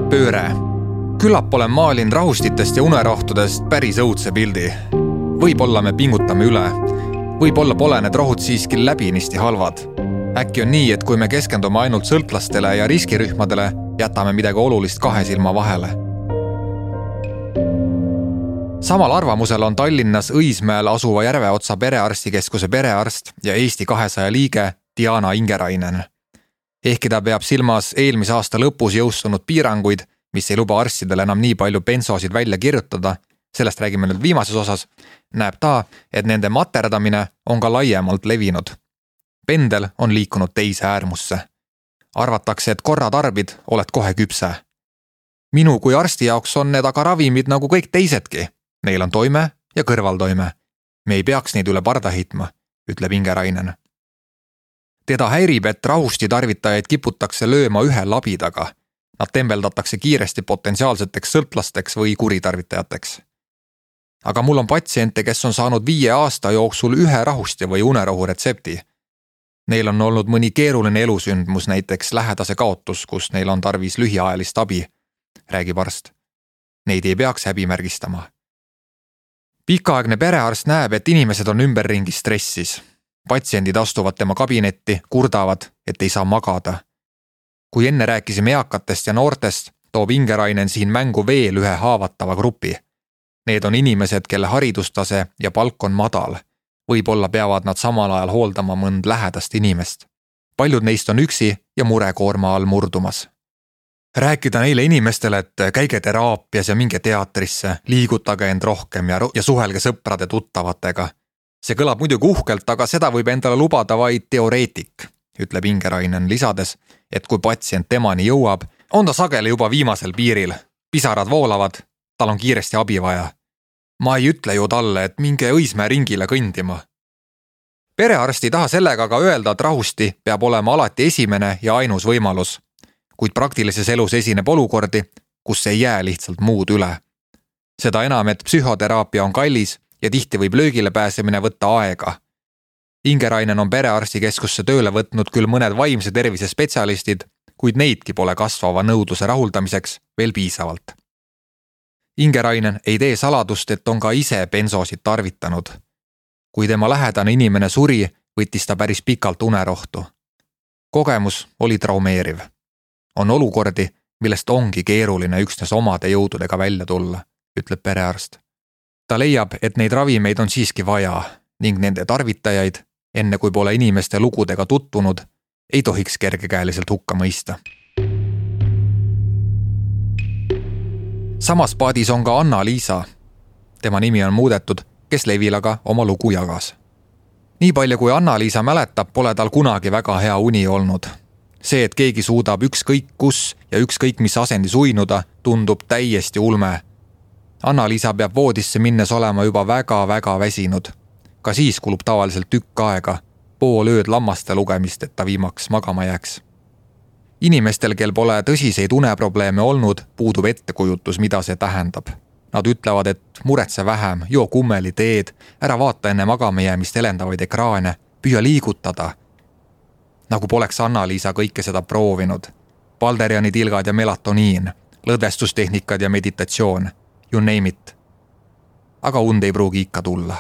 pööre. Küllap olen maalin rahustitest ja unerohtudest päris õudse pildi. Võib-olla me pingutame üle. Võib-olla pole need rohud siiski läbinisti halvad. Äkki on nii, et kui me keskendume ainult sõltlastele ja riskirühmadele, jätame midagi olulist kahe silma vahele. Samal arvamusel on Tallinnas Õismäel asuva Järveotsa perearstikeskuse perearst ja Eesti kahesaja liige Diana Ingerainen. Ehkki ta peab silmas eelmise aasta lõpus jõustunud piiranguid, mis ei luba arstidel enam nii palju bensosid välja kirjutada, sellest räägime nüüd viimases osas, näeb ta, et nende materdamine on ka laiemalt levinud. Pendel on liikunud teise äärmusse. Arvatakse, et korra tarbid, oled kohe küpse. Minu kui arsti jaoks on need aga ravimid nagu kõik teisedki. Neil on toime ja kõrvaltoime. Me ei peaks neid üle parda heitma, ütleb Ingerainen. Teda häirib, et rahustitarvitajaid kiputakse lööma ühe labidaga. Nad tembeldatakse kiiresti potentsiaalseteks sõltlasteks või kuritarvitajateks. Aga mul on patsiente, kes on saanud viie aasta jooksul ühe rahusti või unerohu retsepti. Neil on olnud mõni keeruline elusündmus, näiteks lähedase kaotus, kus neil on tarvis lühiajalist abi, räägib arst. Neid ei peaks häbimärgistama. Pikaaegne perearst näeb, et inimesed on ümberringi stressis. Patsiendid astuvad tema kabinetti, kurdavad, et ei saa magada. Kui enne rääkisime eakatest ja noortest, toob Ingerainen siin mängu veel ühe haavatava grupi. Need on inimesed, kelle haridustase ja palk on madal. Võib-olla peavad nad samal ajal hooldama mõnd lähedast inimest. Paljud neist on üksi ja murekoorma all murdumas. Rääkida neile inimestele, et käige teraapias ja minge teatrisse, liigutage end rohkem ja, ja suhelge sõprade tuttavatega. See kõlab muidugi uhkelt, aga seda võib endale lubada vaid teoreetik, ütleb Ingerainen lisades, et kui patsient temani jõuab, on ta sageli juba viimasel piiril. Pisarad voolavad, tal on kiiresti abi vaja. Ma ei ütle ju talle, et minge Õismäe ringile kõndima. Perearst ei taha sellega aga öelda, et rahusti peab olema alati esimene ja ainus võimalus, kuid praktilises elus esineb olukordi, kus ei jää lihtsalt muud üle. Seda enam, et psühhoteraapia on kallis ja tihti võib löögile pääsemine võtta aega. Ingerainen on perearstikeskusse tööle võtnud küll mõned vaimse tervise spetsialistid, kuid neidki pole kasvava nõudluse rahuldamiseks veel piisavalt. Ingerainen ei tee saladust, et on ka ise bensosid tarvitanud. Kui tema lähedane inimene suri, võttis ta päris pikalt unerohtu. Kogemus oli traumeeriv. On olukordi, millest ongi keeruline üksnes omade jõududega välja tulla, ütleb perearst. Ta leiab, et neid ravimeid on siiski vaja ning nende tarvitajaid, enne kui pole inimeste lugudega tutvunud, ei tohiks kergekäeliselt hukka mõista. Samas paadis on ka Anna-Liisa. Tema nimi on muudetud, kes Levilaga oma lugu jagas. Nii palju kui Anna-Liisa mäletab, pole tal kunagi väga hea uni olnud. See, et keegi suudab ükskõik kus ja ükskõik mis asendis uinuda, tundub täiesti ulme. Anna-Liisa peab voodisse minnes olema juba väga-väga väsinud. Ka siis kulub tavaliselt tükk aega, pool ööd lammaste lugemist, et ta viimaks magama jääks. Inimestel, kel pole tõsiseid uneprobleeme olnud, puudub ettekujutus, mida see tähendab. Nad ütlevad, et muretse vähem, joo kummeli teed, ära vaata enne magama jäämist helendavaid ekraane, püüa liigutada. Nagu poleks Anna-Liisa kõike seda proovinud. Balderiani tilgad ja melatoniin, lõdvestustehnikad ja meditatsioon, you name it. Aga und ei pruugi ikka tulla.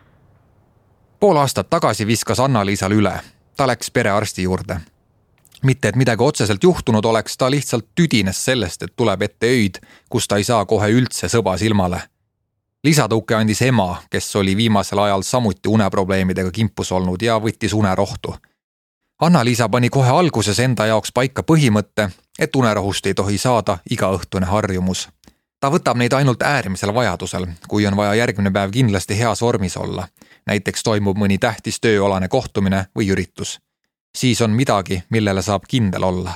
Pool aastat tagasi viskas Anna-Liisal üle. Ta läks perearsti juurde. Mitte, et midagi otseselt juhtunud oleks, ta lihtsalt tüdines sellest, et tuleb ette öid, kus ta ei saa kohe üldse sõba silmale. Lisatõuke andis ema, kes oli viimasel ajal samuti uneprobleemidega kimpus olnud ja võttis unerohtu. Anna-Liisa pani kohe alguses enda jaoks paika põhimõtte, et unerohust ei tohi saada igaõhtune harjumus. Ta võtab neid ainult äärmisel vajadusel, kui on vaja järgmine päev kindlasti heas vormis olla. Näiteks toimub mõni tähtis tööolane kohtumine või üritus. Siis on midagi, millele saab kindel olla.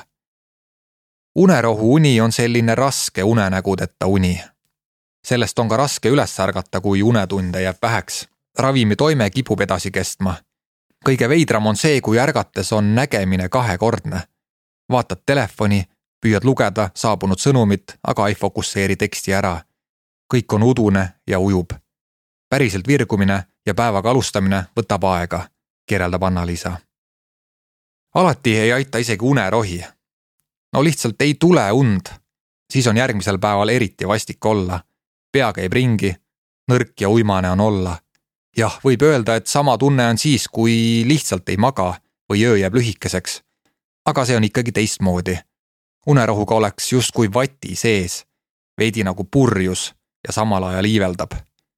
Unerohu uni on selline raske unenägudeta uni. Sellest on ka raske üles ärgata, kui unetunde jääb väheks. Ravimi toime kipub edasi kestma. Kõige veidram on see, kui ärgates on nägemine kahekordne. Vaatad telefoni, püüad lugeda saabunud sõnumit, aga ei fokusseeri teksti ära. Kõik on udune ja ujub. Päriselt virgumine ja päevaga alustamine võtab aega, kirjeldab Anna-Liisa. Alati ei aita isegi unerohi. No lihtsalt ei tule und. Siis on järgmisel päeval eriti vastik olla. Pea käib ringi, nõrk ja uimane on olla. Jah, võib öelda, et sama tunne on siis, kui lihtsalt ei maga või öö jääb lühikeseks. Aga see on ikkagi teistmoodi. Unerohuga oleks justkui vati sees, veidi nagu purjus ja samal ajal iiveldab.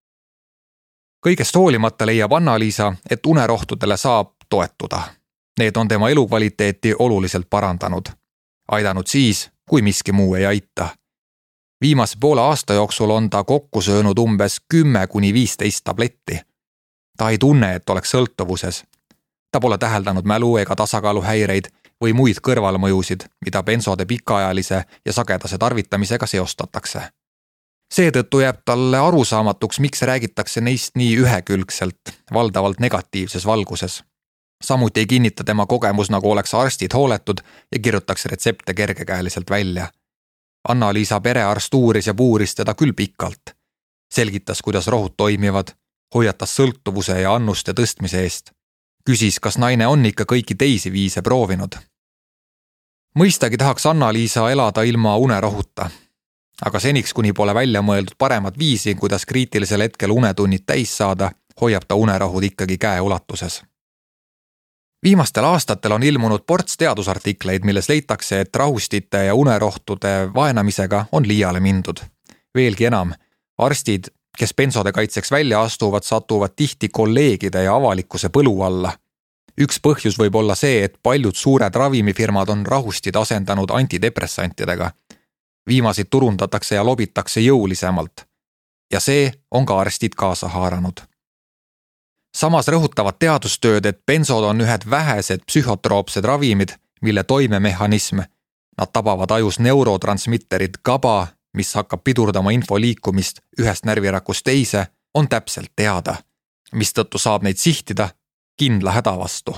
Kõigest hoolimata leiab Anna-Liisa, et unerohtudele saab toetuda. Need on tema elukvaliteeti oluliselt parandanud. Aidanud siis, kui miski muu ei aita. Viimase poole aasta jooksul on ta kokku söönud umbes kümme kuni viisteist tabletti. Ta ei tunne, et oleks sõltuvuses. Ta pole täheldanud mälu ega tasakaaluhäireid või muid kõrvalmõjusid, mida bensode pikaajalise ja sagedase tarvitamisega seostatakse. Seetõttu jääb talle arusaamatuks, miks räägitakse neist nii ühekülgselt, valdavalt negatiivses valguses. Samuti ei kinnita tema kogemus, nagu oleks arstid hooletud ja kirjutakse retsepte kergekäeliselt välja. Anna-Liisa perearst uuris ja puuris teda küll pikalt. Selgitas, kuidas rohud toimivad, hoiatas sõltuvuse ja annuste tõstmise eest. Küsis, kas naine on ikka kõiki teisi viise proovinud. Mõistagi tahaks Anna-Liisa elada ilma unerohuta. Aga seniks, kuni pole välja mõeldud paremat viisi, kuidas kriitilisel hetkel unetunnid täis saada, hoiab ta unerohud ikkagi käe ulatuses. Viimastel aastatel on ilmunud ports teadusartikleid, milles leitakse, et rahustite ja unerohtude vaenamisega on liiale mindud. Veelgi enam, arstid, kes bensode kaitseks välja astuvad, satuvad tihti kolleegide ja avalikkuse põlu alla. Üks põhjus võib olla see, et paljud suured ravimifirmad on rahustid asendanud antidepressantidega. Viimasid turundatakse ja lobitakse jõulisemalt. Ja see on ka arstid kaasa haaranud. Samas rõhutavad teadustööd, et bensod on ühed vähesed psühhotroopsed ravimid, mille toimemehhanism. Nad tabavad ajus neurotransmitterid GABA, mis hakkab pidurdama info liikumist ühest närvirakust teise, on täpselt teada, mistõttu saab neid sihtida kindla häda vastu.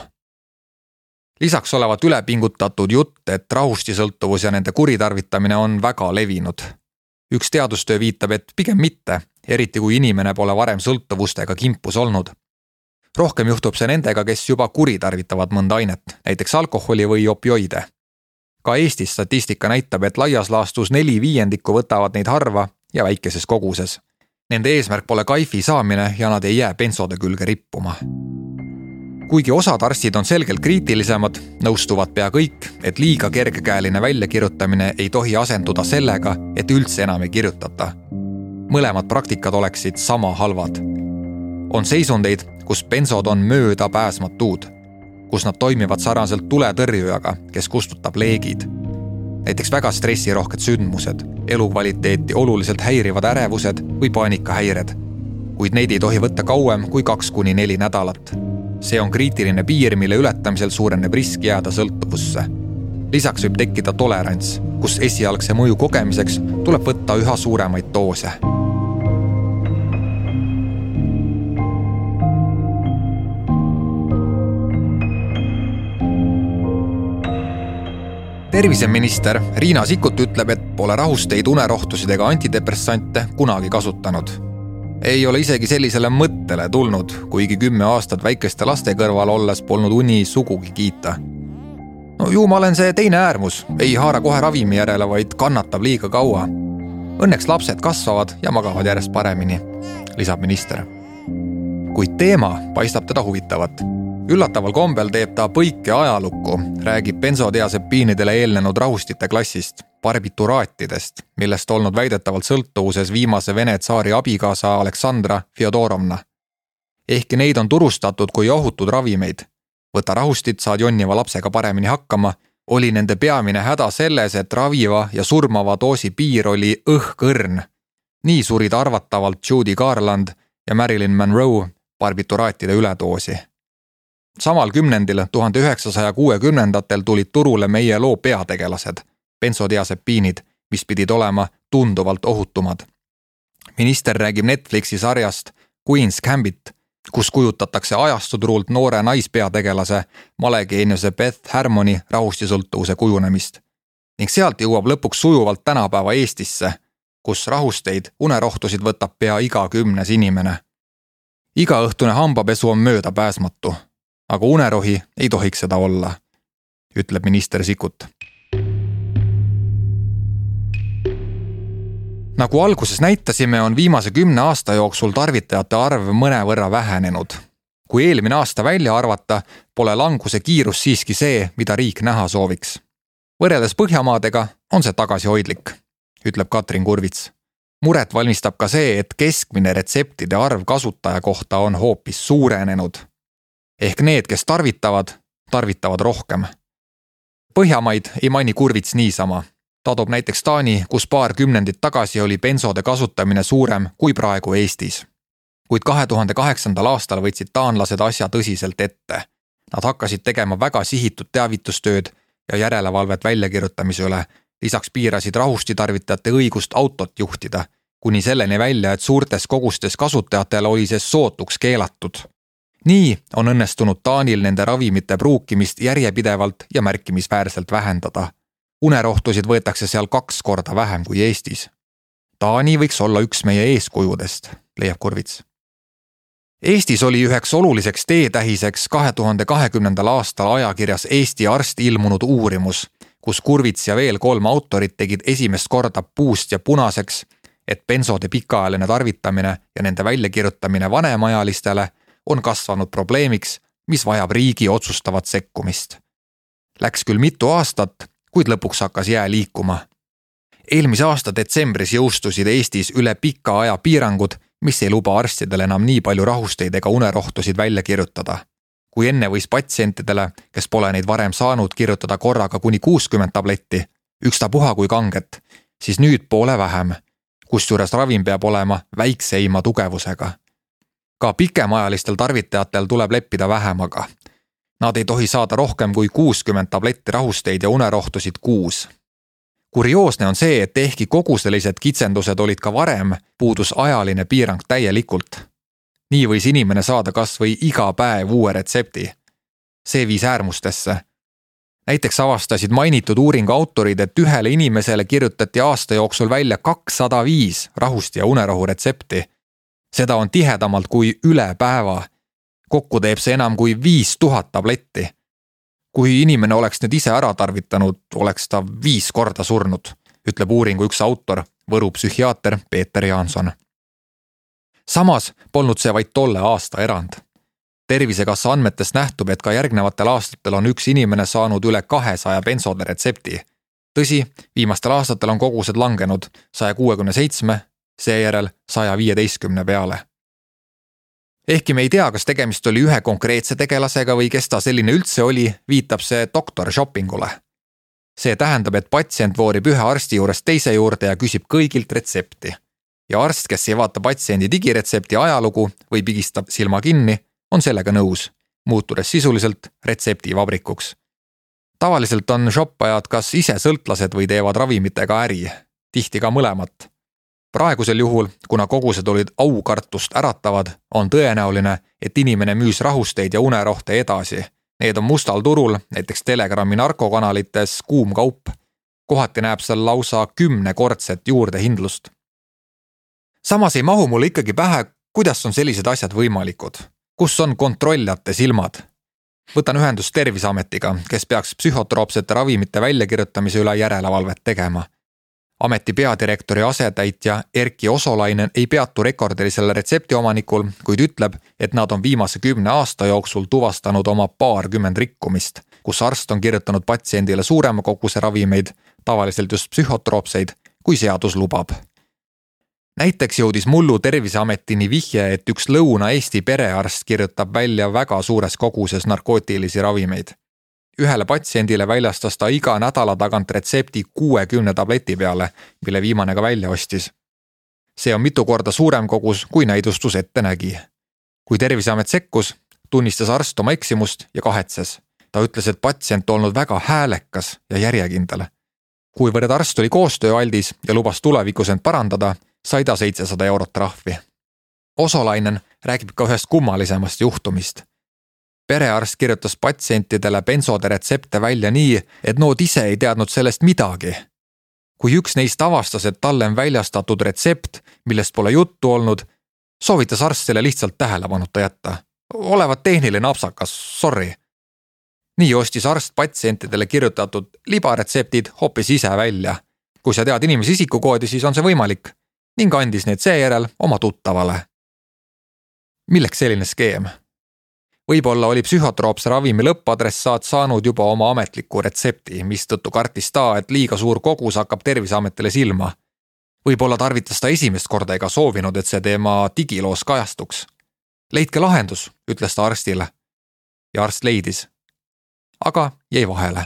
Lisaks olevat ülepingutatud jutt, et rahustisõltuvus ja nende kuritarvitamine on väga levinud. Üks teadustöö viitab, et pigem mitte, eriti kui inimene pole varem sõltuvustega kimpus olnud. Rohkem juhtub see nendega, kes juba kuritarvitavad mõnda ainet, näiteks alkoholi või opioide. Ka Eestis statistika näitab, et laias laastus neli viiendikku võtavad neid harva ja väikeses koguses. Nende eesmärk pole kaifi saamine ja nad ei jää bensode külge rippuma. Kuigi osad arstid on selgelt kriitilisemad, nõustuvad pea kõik, et liiga kergekäeline väljakirjutamine ei tohi asenduda sellega, et üldse enam ei kirjutata. Mõlemad praktikad oleksid sama halvad. On seisundeid, kus bensod on mööda pääsmatud, kus nad toimivad sarnaselt tuletõrjujaga, kes kustutab leegid. Näiteks väga stressirohked sündmused, elukvaliteeti oluliselt häirivad ärevused või paanikahäired, kuid neid ei tohi võtta kauem kui kaks kuni neli nädalat. See on kriitiline piir, mille ületamisel suureneb risk jääda sõltuvusse. Lisaks võib tekkida tolerants, kus esialgse mõju kogemiseks tuleb võtta üha suuremaid doose. Terviseminister Riina Sikkut ütleb, et pole rahusteid, unerohtusid ega antidepressante kunagi kasutanud. Ei ole isegi sellisele mõttele tulnud, kuigi kümme aastat väikeste laste kõrval olles polnud uni sugugi kiita. No ju ma olen see teine äärmus, ei haara kohe ravimi järele, vaid kannatab liiga kaua. Õnneks lapsed kasvavad ja magavad järjest paremini, lisab minister. Kuid teema paistab teda huvitavat. Üllataval kombel teeb ta põike ajalukku, räägib bensodiazepiinidele eelnenud rahustite klassist, barbituraatidest, millest olnud väidetavalt sõltuvuses viimase Vene tsaari abikaasa Aleksandra Fjodorovna. Ehkki neid on turustatud kui ohutud ravimeid. Võta rahustit, saad jonniva lapsega paremini hakkama, oli nende peamine häda selles, et raviva ja surmava doosi piir oli õhkõrn. Nii surid arvatavalt Judy Garland ja Marilyn Monroe barbituraatide üledoosi. Samal kümnendil tuhande üheksasaja kuuekümnendatel tulid turule meie loo peategelased, bensodiazepiinid, mis pidid olema tunduvalt ohutumad. Minister räägib Netflixi sarjast Queen's Gambit, kus kujutatakse ajastudruult noore naispeategelase malegeeniuse Beth Harmoni rahustisõltuvuse kujunemist. Ning sealt jõuab lõpuks sujuvalt tänapäeva Eestisse, kus rahusteid, unerohtusid võtab pea iga kümnes inimene. Iga õhtune hambapesu on mööda pääsmatu. Aga unerohi ei tohiks seda olla, ütleb minister Sikkut. Nagu alguses näitasime, on viimase kümne aasta jooksul tarvitajate arv mõnevõrra vähenenud. Kui eelmine aasta välja arvata, pole languse kiirus siiski see, mida riik näha sooviks. Võrreldes Põhjamaadega on see tagasihoidlik, ütleb Katrin Kurvits. Muret valmistab ka see, et keskmine retseptide arv kasutaja kohta on hoopis suurenenud. Ehk need, kes tarvitavad, tarvitavad rohkem. Põhjamaid ei maini Kurvits niisama. Ta toob näiteks Taani, kus paar kümnendit tagasi oli bensode kasutamine suurem kui praegu Eestis. Kuid kahe tuhande kaheksandal aastal võtsid taanlased asja tõsiselt ette. Nad hakkasid tegema väga sihitud teavitustööd ja järelevalvet väljakirjutamise üle. Lisaks piirasid rahustitarvitajate õigust autot juhtida, kuni selleni välja, et suurtes kogustes kasutajatel oli see sootuks keelatud. Nii on õnnestunud Taanil nende ravimite pruukimist järjepidevalt ja märkimisväärselt vähendada. Unerohtusid võetakse seal kaks korda vähem kui Eestis. Taani võiks olla üks meie eeskujudest, leiab Kurvits. Eestis oli üheks oluliseks teetähiseks kahe tuhande kahekümnendal aastal ajakirjas Eesti Arst ilmunud uurimus, kus Kurvits ja veel kolm autorit tegid esimest korda puust ja punaseks, et bensode pikaajaline tarvitamine ja nende väljakirjutamine vanemajalistele on kasvanud probleemiks, mis vajab riigi otsustavat sekkumist. Läks küll mitu aastat, kuid lõpuks hakkas jää liikuma. Eelmise aasta detsembris jõustusid Eestis üle pika aja piirangud, mis ei luba arstidel enam nii palju rahusteid ega unerohtusid välja kirjutada. Kui enne võis patsientidele, kes pole neid varem saanud, kirjutada korraga kuni kuuskümmend tabletti, ükstapuha kui kanget, siis nüüd poole vähem, kusjuures ravim peab olema väikseima tugevusega. Ka pikemaajalistel tarvitajatel tuleb leppida vähemaga. Nad ei tohi saada rohkem kui kuuskümmend tabletti rahusteid ja unerohtusid kuus. Kurioosne on see, et ehkki koguselised kitsendused olid ka varem, puudus ajaline piirang täielikult. Nii võis inimene saada kas või iga päev uue retsepti. See viis äärmustesse. Näiteks avastasid mainitud uuringu autorid, et ühele inimesele kirjutati aasta jooksul välja kakssada viis rahusti ja unerohu retsepti. Seda on tihedamalt kui üle päeva. Kokku teeb see enam kui viis tuhat tabletti. Kui inimene oleks need ise ära tarvitanud, oleks ta viis korda surnud, ütleb uuringu üks autor, Võru psühhiaater Peeter Jaanson. Samas polnud see vaid tolle aasta erand. Tervisekassa andmetest nähtub, et ka järgnevatel aastatel on üks inimene saanud üle kahesaja bensode retsepti. Tõsi, viimastel aastatel on kogused langenud saja kuuekümne seitsme, seejärel saja viieteistkümne peale. Ehkki me ei tea, kas tegemist oli ühe konkreetse tegelasega või kes ta selline üldse oli, viitab see doktor shoppingule. See tähendab, et patsient voorib ühe arsti juurest teise juurde ja küsib kõigilt retsepti. Ja arst, kes ei vaata patsiendi digiretsepti ajalugu või pigistab silma kinni, on sellega nõus, muutudes sisuliselt retseptivabrikuks. Tavaliselt on shoppajad kas ise sõltlased või teevad ravimitega äri, tihti ka mõlemat. Praegusel juhul, kuna kogused olid aukartust äratavad, on tõenäoline, et inimene müüs rahusteid ja unerohte edasi. Need on mustal turul, näiteks Telegrami narkokanalites kuum kaup. Kohati näeb seal lausa kümnekordset juurdehindlust. Samas ei mahu mulle ikkagi pähe, kuidas on sellised asjad võimalikud. Kus on kontrollijate silmad? Võtan ühendust Terviseametiga, kes peaks psühhotroopsete ravimite väljakirjutamise üle järelevalvet tegema. Ameti peadirektori asetäitja Erki Osolainen ei peatu rekordilisele retsepti omanikul, kuid ütleb, et nad on viimase kümne aasta jooksul tuvastanud oma paarkümmend rikkumist, kus arst on kirjutanud patsiendile suurema koguse ravimeid, tavaliselt just psühhotroopseid, kui seadus lubab. Näiteks jõudis mullu Terviseametini vihje, et üks Lõuna-Eesti perearst kirjutab välja väga suures koguses narkootilisi ravimeid. Ühele patsiendile väljastas ta iga nädala tagant retsepti kuuekümne tableti peale, mille viimane ka välja ostis. See on mitu korda suurem kogus, kui näidustus ette nägi. Kui Terviseamet sekkus, tunnistas arst oma eksimust ja kahetses. Ta ütles, et patsient olnud väga häälekas ja järjekindel. Kuivõrd arst oli koostööaldis ja lubas tulevikus end parandada, sai ta seitsesada eurot trahvi. Osolainen räägib ka ühest kummalisemast juhtumist. Perearst kirjutas patsientidele bensode retsepte välja nii, et nood ise ei teadnud sellest midagi. Kui üks neist avastas, et talle on väljastatud retsept, millest pole juttu olnud, soovitas arst selle lihtsalt tähelepanuta jätta. Olevat tehniline apsakas, sorry. Nii ostis arst patsientidele kirjutatud libaretseptid hoopis ise välja. Kui sa tead inimese isikukoodi, siis on see võimalik. ning andis need seejärel oma tuttavale. Milleks selline skeem? Võib-olla oli psühhotroopse ravimi lõppadressaat saanud juba oma ametliku retsepti, mistõttu kartis ta, et liiga suur kogus hakkab Terviseametile silma. Võib-olla tarvitas ta esimest korda ega soovinud, et see teema digiloos kajastuks. Leidke lahendus, ütles ta arstile. Ja arst leidis. Aga jäi vahele.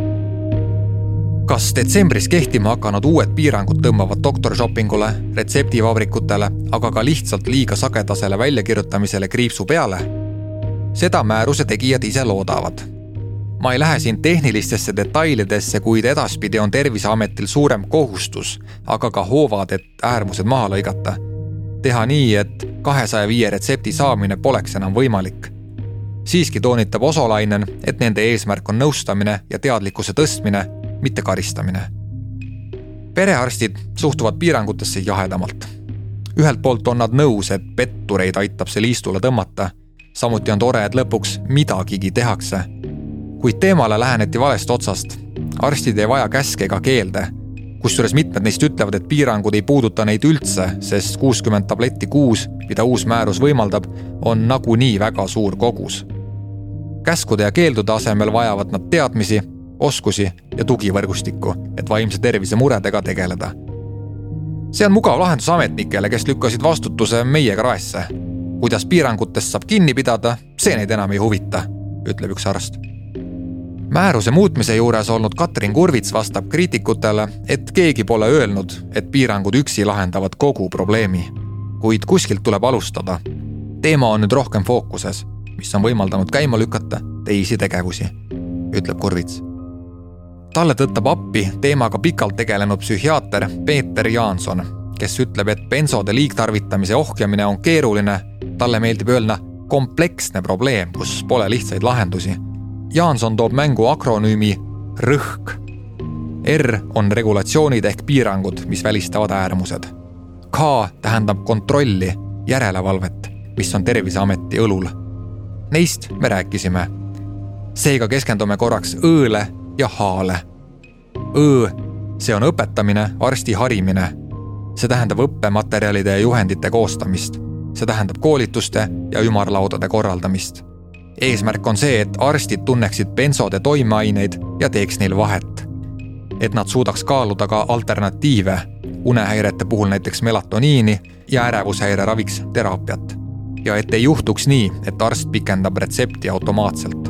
Kas detsembris kehtima hakanud uued piirangud tõmbavad doktorshoppingule, retseptivabrikutele, aga ka lihtsalt liiga sagedasele väljakirjutamisele kriipsu peale? Seda määruse tegijad ise loodavad. Ma ei lähe siin tehnilistesse detailidesse, kuid edaspidi on Terviseametil suurem kohustus, aga ka hoovad, et äärmused maha lõigata. Teha nii, et kahesaja viie retsepti saamine poleks enam võimalik. Siiski toonitab Osolainen, et nende eesmärk on nõustamine ja teadlikkuse tõstmine, mitte karistamine. Perearstid suhtuvad piirangutesse jahedamalt. Ühelt poolt on nad nõus, et pettureid aitab see liistule tõmmata. Samuti on tore, et lõpuks midagigi tehakse. Kuid teemale läheneti valest otsast. Arstid ei vaja käske ega keelde. Kusjuures mitmed neist ütlevad, et piirangud ei puuduta neid üldse, sest kuuskümmend tabletti kuus, mida uus määrus võimaldab, on nagunii väga suur kogus. Käskude ja keeldude asemel vajavad nad teadmisi, oskusi ja tugivõrgustikku, et vaimse tervise muredega tegeleda. See on mugav lahendus ametnikele, kes lükkasid vastutuse meie kraesse. Kuidas piirangutest saab kinni pidada, see neid enam ei huvita, ütleb üks arst. Määruse muutmise juures olnud Katrin Kurvits vastab kriitikutele, et keegi pole öelnud, et piirangud üksi lahendavad kogu probleemi. Kuid kuskilt tuleb alustada. Teema on nüüd rohkem fookuses, mis on võimaldanud käima lükata teisi tegevusi, ütleb Kurvits. Talle tõttab appi teemaga pikalt tegelenud psühhiaater Peeter Jaanson, kes ütleb, et bensode liigtarvitamise ohjamine on keeruline, talle meeldib öelda kompleksne probleem, kus pole lihtsaid lahendusi. Jaanson toob mängu akronüümi RõHK. R on regulatsioonid ehk piirangud, mis välistavad äärmused. K tähendab kontrolli, järelevalvet, mis on Terviseameti õlul. Neist me rääkisime. Seega keskendume korraks Õle ja H-le. Õ, see on õpetamine, arsti harimine. See tähendab õppematerjalide ja juhendite koostamist. See tähendab koolituste ja ümarlaudade korraldamist. Eesmärk on see, et arstid tunneksid bensode toimeaineid ja teeks neil vahet. Et nad suudaks kaaluda ka alternatiive, unehäirete puhul näiteks melatoniini ja ärevushäire raviks teraapiat. Ja et ei juhtuks nii, et arst pikendab retsepti automaatselt.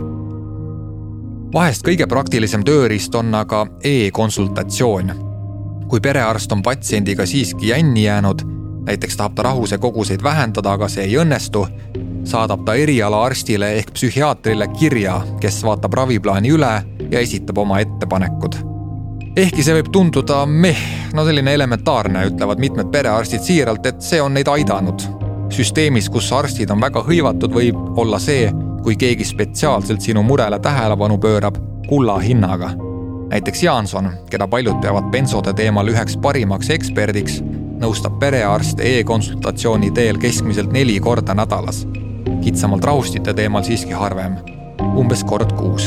Vahest kõige praktilisem tööriist on aga e-konsultatsioon. Kui perearst on patsiendiga siiski jänni jäänud, näiteks tahab ta rahuse koguseid vähendada, aga see ei õnnestu, saadab ta eriala arstile ehk psühhiaatrile kirja, kes vaatab raviplaani üle ja esitab oma ettepanekud. Ehkki see võib tunduda meh, no selline elementaarne, ütlevad mitmed perearstid siiralt, et see on neid aidanud. Süsteemis, kus arstid on väga hõivatud, võib olla see, kui keegi spetsiaalselt sinu murele tähelepanu pöörab kulla hinnaga. Näiteks Jaanson, keda paljud peavad bensode teemal üheks parimaks eksperdiks, nõustab perearst e-konsultatsiooni teel keskmiselt neli korda nädalas. Kitsamalt rahustite teemal siiski harvem, umbes kord kuus.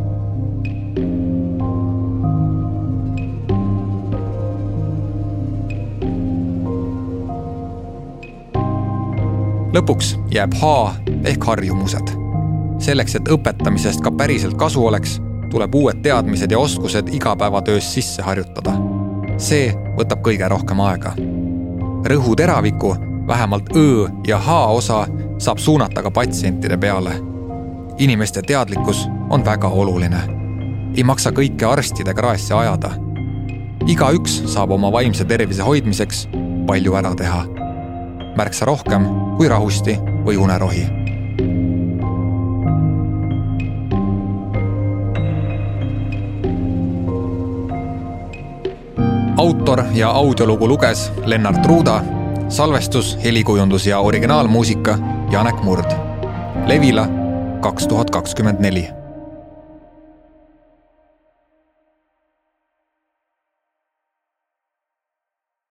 Lõpuks jääb H ehk harjumused. Selleks, et õpetamisest ka päriselt kasu oleks, tuleb uued teadmised ja oskused igapäevatöös sisse harjutada. See võtab kõige rohkem aega. Rõhu teraviku, vähemalt Ö ja H osa saab suunata ka patsientide peale. Inimeste teadlikkus on väga oluline. Ei maksa kõike arstide kraesse ajada. Iga üks saab oma vaimse tervise hoidmiseks palju ära teha. Märksa rohkem kui rahusti või unerohi. Autor ja audiolugu luges Lennart Ruuda, salvestus, helikujundus ja originaalmuusika Janek Murd. Levila kaks tuhat kakskümmend neli.